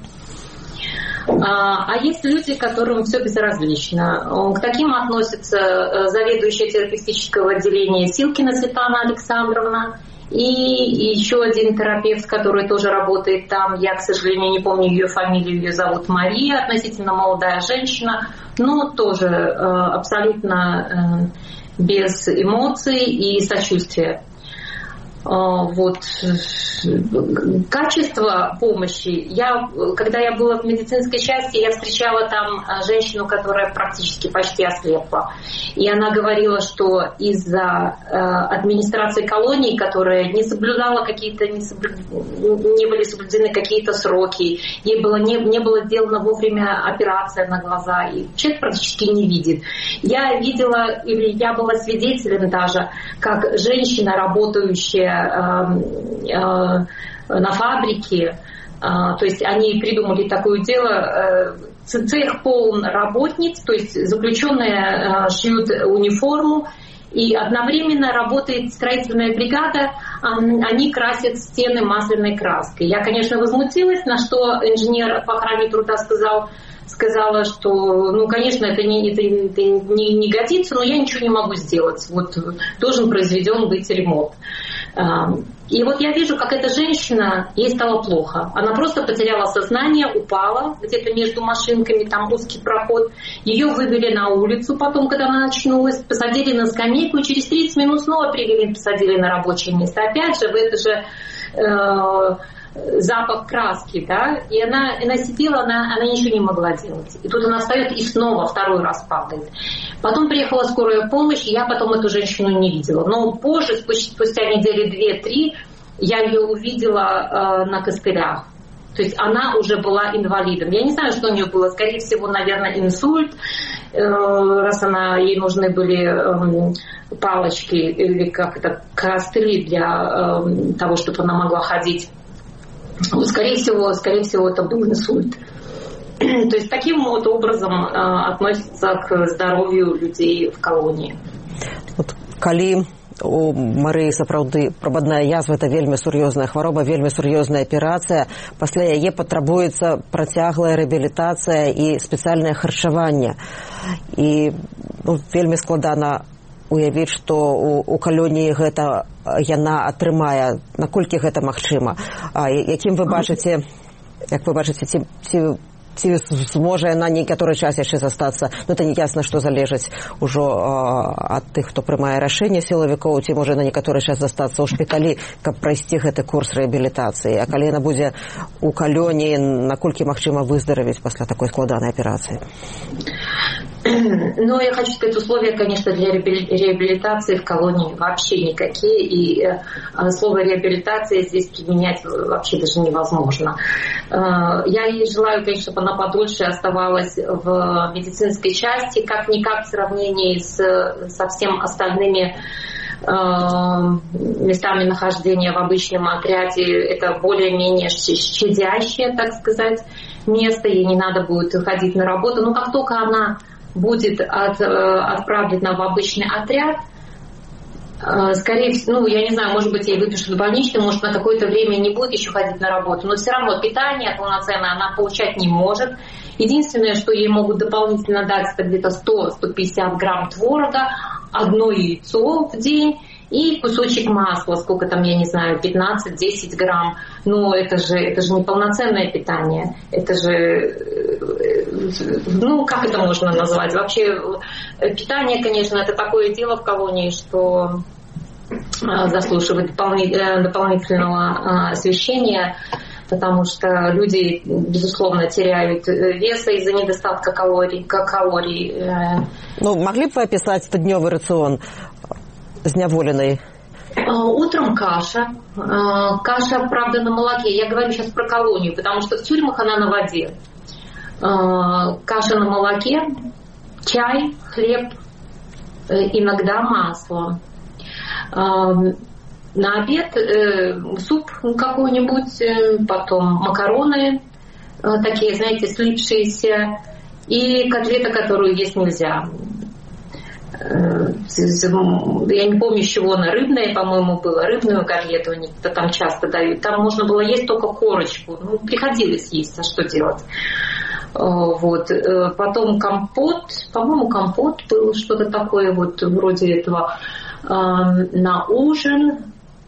А есть люди, которым все безразлично. К таким относятся заведующая терапевтического отделения Силкина Светлана Александровна и еще один терапевт, который тоже работает там. Я, к сожалению, не помню ее фамилию, ее зовут Мария, относительно молодая женщина, но тоже абсолютно без эмоций и сочувствия. Вот. Качество помощи. Я, когда я была в медицинской части, я встречала там женщину, которая практически почти ослепла. И она говорила, что из-за э, администрации колонии, которая не соблюдала какие-то, не, соблю... не были соблюдены какие-то сроки, ей было, не, не было сделано вовремя операция на глаза, и человек практически не видит. Я видела, или я была свидетелем даже, как женщина, работающая на фабрике. То есть они придумали такое дело, цех полон работниц, то есть заключенные шьют униформу, и одновременно работает строительная бригада, они красят стены масляной краской. Я, конечно, возмутилась, на что инженер по охране труда сказал, сказала, что, ну, конечно, это не, это, это не, не годится, но я ничего не могу сделать. Вот должен произведен быть ремонт. И вот я вижу, как эта женщина, ей стало плохо. Она просто потеряла сознание, упала где-то между машинками, там узкий проход. Ее вывели на улицу потом, когда она очнулась, посадили на скамейку, и через тридцать минут снова привели, посадили на рабочее место. Опять же, в это же э, запах краски, да, и она, она сидела, она, она ничего не могла делать. И тут она встает и снова второй раз падает. Потом приехала скорая помощь, и я потом эту женщину не видела. Но позже, спустя недели две-три, я ее увидела э, на костылях. То есть она уже была инвалидом. Я не знаю, что у нее было. Скорее всего, наверное, инсульт, э, раз она, ей нужны были э, палочки или как это, костыли для э, того, чтобы она могла ходить. Скорее всего, скорее всего, это был инсульт. То есть таким вот образом э, относятся к здоровью людей в колонии. Вот, калі у Марыі сапраўды прабадная язва, это вельмі сур'ёзная хвароба, вельмі сур'ёзная аперацыя. Пасля яе патрабуецца працяглая рэабілітацыя і спецыяльнае харчаванне. І ну, вельмі складана уявіць, што у, у калоніі гэта яна атрымае, наколькі гэта магчыма. А якім вы бачыце, як вы бачыце, ці, ці ці зможа яна некаторы час яшчэ застацца, ну это не ясна, што залежыць ужо ад тых, хто прымае рашэнне сілавікоў, ці можа на некаторы час застацца ў шпіталі, каб прайсці гэты курс рэабілітацыі. А калі яна будзе у калоніі, наколькі магчыма выздаравіць пасля такой складанай аперацыі? Ну, я хочу сказать, условия, конечно, для реабилитации в колонии вообще никакие, и слово реабилитация здесь применять вообще даже невозможно. Я ей желаю, конечно, чтобы она подольше оставалась в медицинской части, как-никак в сравнении с, со всем остальными местами нахождения в обычном отряде. Это более-менее щадящее, так сказать, место, ей не надо будет ходить на работу. Но как только она будет от, отправлена в обычный отряд, скорее всего, ну, я не знаю, может быть, ей выпишут больничный, может, на какое-то время не будет еще ходить на работу, но все равно питание полноценное она получать не может. Единственное, что ей могут дополнительно дать, это где-то сто - сто пятьдесят грамм творога, одно яйцо в день и кусочек масла, сколько там, я не знаю, пятнадцать - десять грамм. Но это же, это же не полноценное питание. Это же, ну, как это можно назвать? Вообще, питание, конечно, это такое дело в колонии, что заслуживает дополнительного освещения, потому что люди, безусловно, теряют веса из-за недостатка калорий. калорий. Ну, могли бы вы описать стодневый рацион зняволенной? Утром каша. Каша, правда, на молоке. Я говорю сейчас про колонию, потому что в тюрьмах она на воде. Каша на молоке, чай, хлеб, иногда масло. На обед суп какой-нибудь, потом макароны, такие, знаете, слипшиеся, и котлета, которую есть нельзя. Я не помню, с чего она, рыбная, по-моему, была. Рыбную котлету они там часто дают. Там можно было есть только корочку. Ну, приходилось есть, а что делать? Вот. Потом компот, по-моему, компот был, что-то такое вот вроде этого. На ужин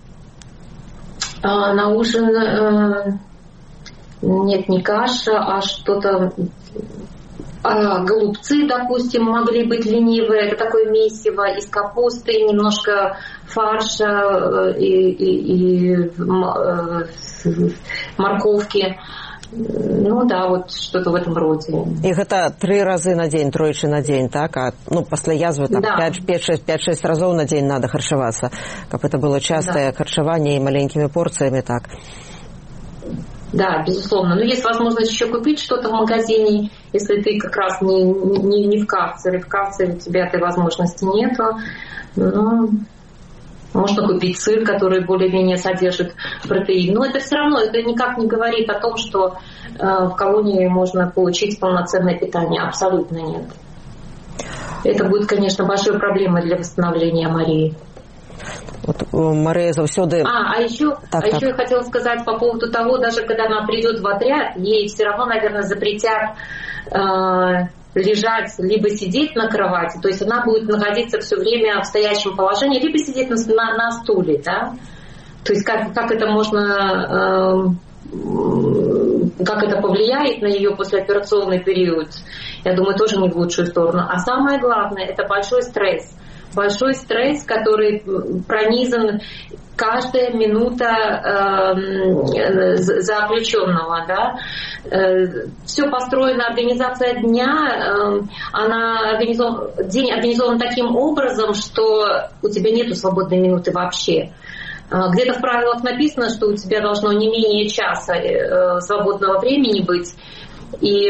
на ужин нет, не каша, а что-то. А голубцы, допустим, могли быть ленивые. Это такое месиво из капусты, немножко фарша и, и, и морковки. Ну да, вот что-то в этом роде. И это три раза на день, тройчы на день, так? А ну, после язвы там да. пять-шесть разов на день надо харчеваться. Как это было частое да. харчевание и маленькими порциями, так? Да, безусловно. Но есть возможность еще купить что-то в магазине, если ты как раз не, не, не в карцере. В карцере у тебя этой возможности нету. Но Можно купить сыр, который более-менее содержит протеин. Но это все равно, это никак не говорит о том, что э, в колонии можно получить полноценное питание. Абсолютно нет. Это будет, конечно, большой проблемой для восстановления Марии. Вот Мария заўсёды... А, а еще, так, а так. еще я хотела сказать по поводу того, даже когда она придет в отряд, ей все равно, наверное, запретят э, лежать, либо сидеть на кровати, то есть она будет находиться все время в стоящем положении, либо сидеть на, на, на стуле, да? То есть как, как это можно... Э, как это повлияет на ее послеоперационный период, я думаю, тоже не в лучшую сторону. А самое главное, это большой стресс. Большой стресс, который пронизан каждая минута э, заключенного. Да? Э, все построено, организация дня, э, она организован, день организован таким образом, что у тебя нет свободной минуты вообще. Где-то в правилах написано, что у тебя должно не менее часа э, свободного времени быть, и,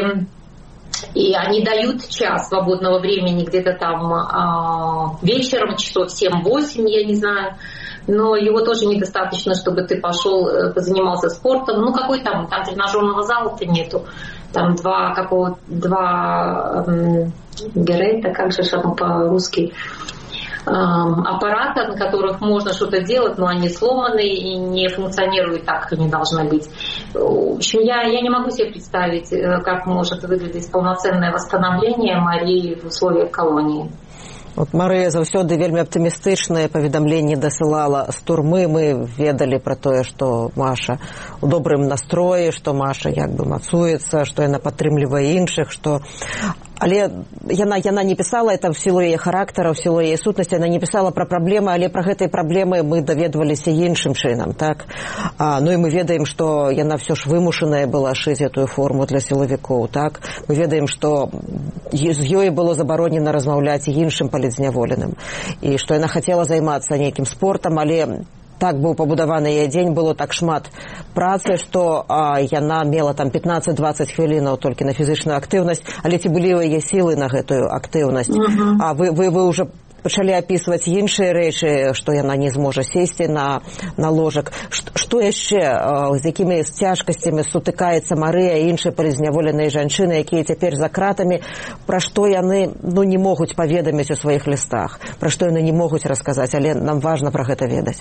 и они дают час свободного времени где-то там э, вечером, часов семь-восемь, я не знаю, но его тоже недостаточно, чтобы ты пошел, э, позанимался спортом. Ну какой там, там тренажерного зала-то нету, там два, какого, два э, герейта, как же там по-русски, аппарата, на которых можно что-то делать, но они сломаны и не функционируют так, как они должны быть. В общем, я, я не могу себе представить, как может выглядеть полноценное восстановление Марии в условиях колонии. Вот Марыя заўсёды вельмі аптымістычныя паведамленні дасылала з турмы. Мы ведалі пра тое, што Маша у добрым настроі, што Маша як бы мацуецца, што яна падтрымлівае іншых, што... Але яна, яна не пісала это в сілу яе характара, в сілу яе сутнасці, яна не пісала пра праблемы, але пра гэтыя праблемы мы даведваліся іншым чынам, так? А, ну і мы ведаем, што яна ўсё ж вымушаная была шыць гэтую форму для сілавікоў, так? Мы ведаем, што з ёй было забаронена размаўляць іншым палітзняволеным, і што яна хацела займацца нейкім спортам, але так быў пабудаваны яе дзень, было так шмат працы, што а, яна мела там пятнаццаць-дваццаць хвілінаў толькі на фізічную актыўнасць, але ці былі ў яе сілы на гэтую актыўнасць? Uh-huh. А вы, вы, вы ўжо пачалі апісваць іншыя рэчы, што яна не зможа сесці на, на ложак. Ш, што яшчэ, а, з якімі цяжкасцямі сутыкаецца Марыя і іншыя палізняволеныя жанчыны, якія цяпер за кратамі, пра што яны ну, не могуць паведаміць у сваіх лістах, пра што яны не могуць расказаць, але нам важна пра гэта ведаць.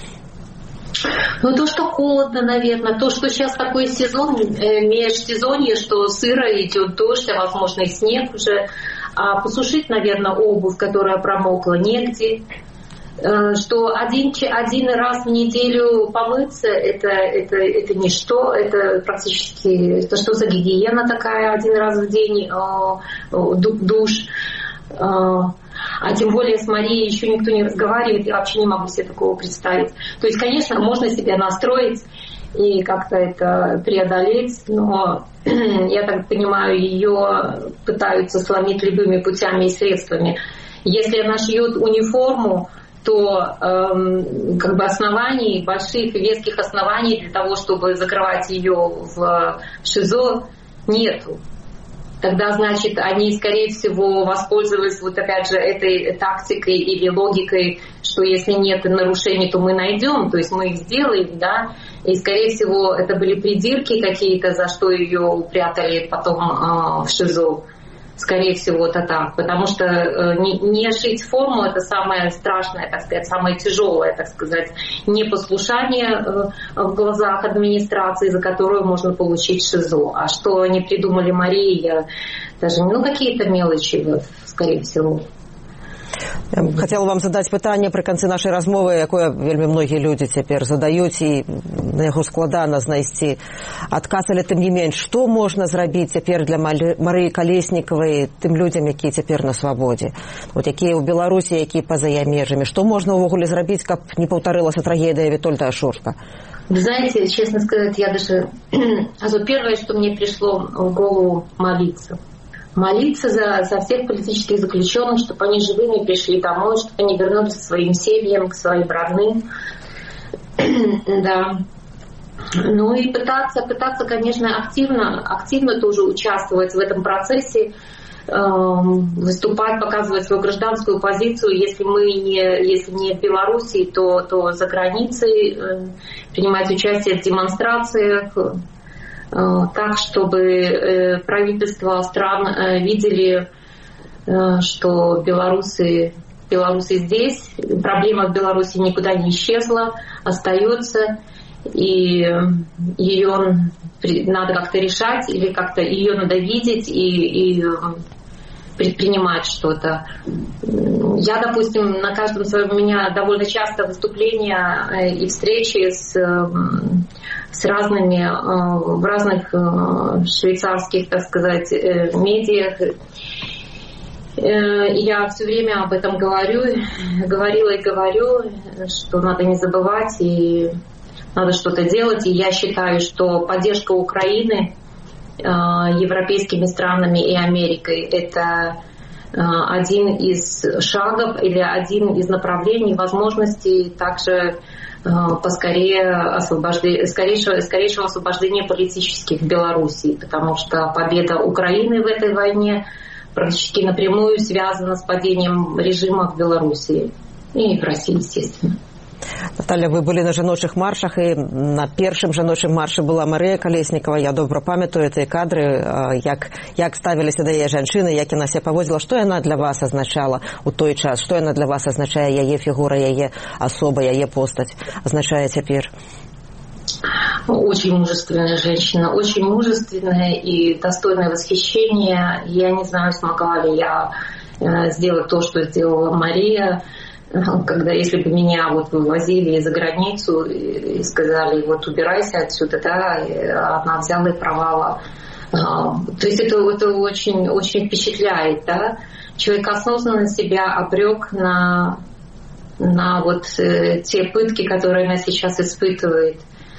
Ну, то, что холодно, наверное, то, что сейчас такой сезон, э, межсезонье, что сыро, идет дождь, а возможно и снег уже, а посушить, наверное, обувь, которая промокла, негде, э, что один, один раз в неделю помыться, это, это, это ничто, это практически, это что за гигиена такая, один раз в день э, душ, э, а тем более с Марией еще никто не разговаривает, я вообще не могу себе такого представить. То есть, конечно, можно себя настроить и как-то это преодолеть, но я так понимаю, ее пытаются сломить любыми путями и средствами. Если она шьет униформу, то эм, как бы оснований, больших и веских оснований для того, чтобы закрывать ее в ШИЗО, нету. Тогда, значит, они, скорее всего, воспользовались вот опять же этой тактикой или логикой, что если нет нарушений, то мы найдем, то есть мы их сделаем, да, и, скорее всего, это были придирки какие-то, за что ее упрятали потом э, в ШИЗО. Скорее всего, это так, потому что э, не, не шить форму — это самое страшное, так сказать, самое тяжелое, так сказать, непослушание э, в глазах администрации, за которую можно получить ШИЗО. А что они придумали Марии, я даже, ну, какие-то мелочи, скорее всего. Я хотела вам задаць пытанне пры канцы нашай размовы, якое вельмі многія людзі цяпер задаюць, і на яго складана знайсці адказ, але тым не менш, што можна зрабіць цяпер для Марыі Калеснікавай, тым людзям, якія цяпер на свабодзе, вот якія ў Беларусі, якія па-за яе межамі, што можна ўвогуле зрабіць, каб не паўтарылася трагедыя Витольда Ашурска? Вы знаете, честно сказать, я даже... Первое, что мне пришло в голову, молиться. Молиться за, за всех политических заключенных, чтобы они живыми пришли домой, чтобы они вернулись к своим семьям, к своим родным. Да. Ну и пытаться, пытаться, конечно, активно, активно тоже участвовать в этом процессе. выступать, показывать свою гражданскую позицию, если мы не, если не в Беларуси, то, то за границей, принимать участие в демонстрациях, так, чтобы правительства стран видели, что белорусы, белорусы здесь, проблема в Беларуси никуда не исчезла, остается, и ее надо как-то решать, или как-то ее надо видеть и, и предпринимать что-то. Я, допустим, на каждом своем, у меня довольно часто выступления и встречи с, с разными, в разных швейцарских, так сказать, медиах. Я все время об этом говорю, говорила и говорю, что надо не забывать и надо что-то делать. И я считаю, что поддержка Украины европейскими странами и Америкой – это один из шагов или один из направлений, возможностей также поскорее освобождения, скорейшего, скорейшего освобождения политических в Беларуси, потому что победа Украины в этой войне практически напрямую связана с падением режима в Беларуси и в России, естественно. Наталя, вы былі на жаночых маршах, і на першым жаночым маршы была Марыя Калеснікава. Я добра памятаю гэтыя кадры, як, як ставіліся да яе жанчыны, як яна себя паводзіла. Што яна для вас азначала ў той час? Што яна для вас азначае, яе фігура, яе асоба, яе постаць азначае цяпер? Очень мужественная женщина, очень мужественная и достойная восхищения. Я не знаю, смогла ли я сделать то, что сделала Мария, когда, если бы меня вот вывозили за границу и сказали, вот убирайся отсюда, да, она взяла и провала. То есть это, это очень, очень впечатляет, да. Человек осознанно себя обрек на, на вот те пытки, которые она сейчас испытывает.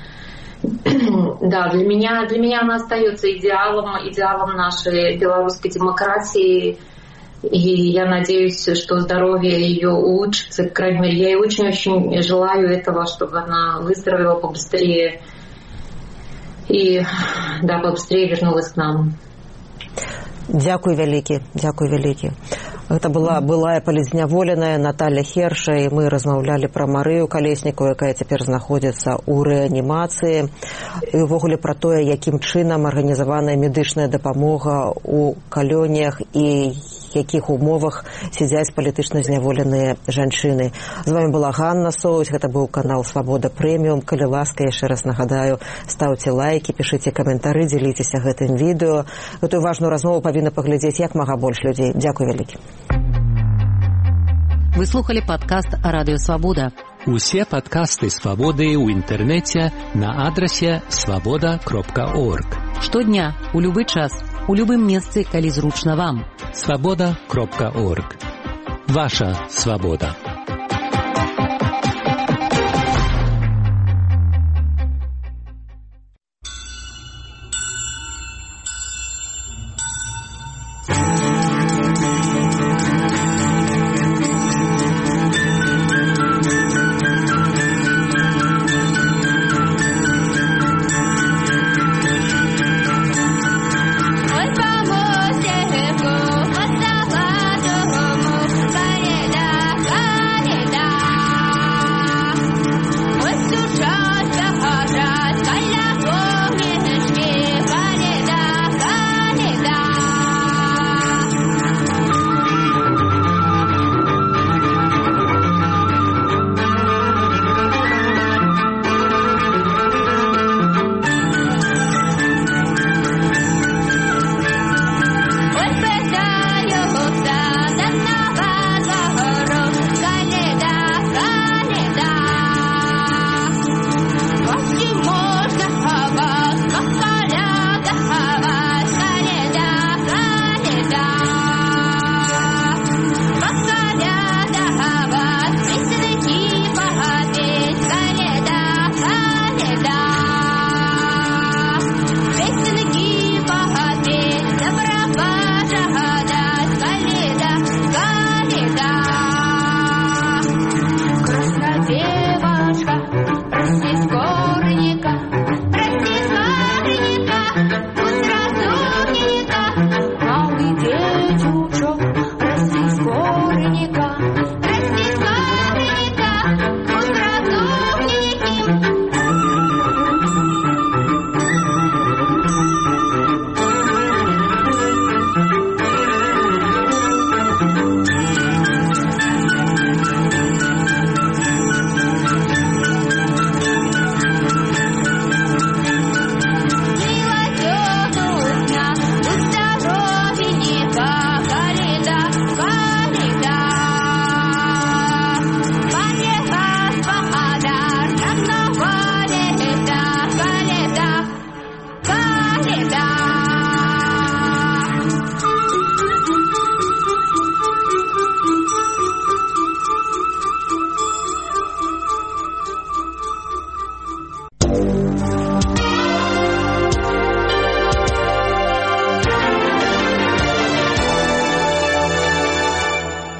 Да, для меня, для меня она остается идеалом, идеалом нашей белорусской демократии. И я надеюсь, что здоровье ее улучшится. По крайней мере, я ей очень-очень желаю этого, чтобы она выздоровела побыстрее и, да, побыстрее вернулась к нам. Дзякуй вялікі, дзякуй вялікі. Гэта была былая палізняволеная Наталья Херша, і мы размаўлялі пра Марыю Калеснікаву, якая цяпер знаходзіцца ў рэанімацыі, і ўвогуле пра тое, якім чынам арганізаваная медычная дапамога ў калоніях і якіх умовах сядзяць палітычна зняволеныя жанчыны. З вами была Ганна Соусь, гэта быў канал Свабода Прэміум. Калі ласка, яшчэ раз нагадаю, стаўце лайкі, пішыце каментары, дзеліцеся гэтым відэо. Гэтую важную размову павінна паглядзець як мага больш людзей. Дзякуй вялікі. Вы слухали падкаст Радыё Свабода. Усе падкасты Свабоды ў інтэрнэце на адрасе свабода кропка орг. Штодня, у любы час, у любым месцы, калі зручна вам. свабода кропка орг. Ваша свабода.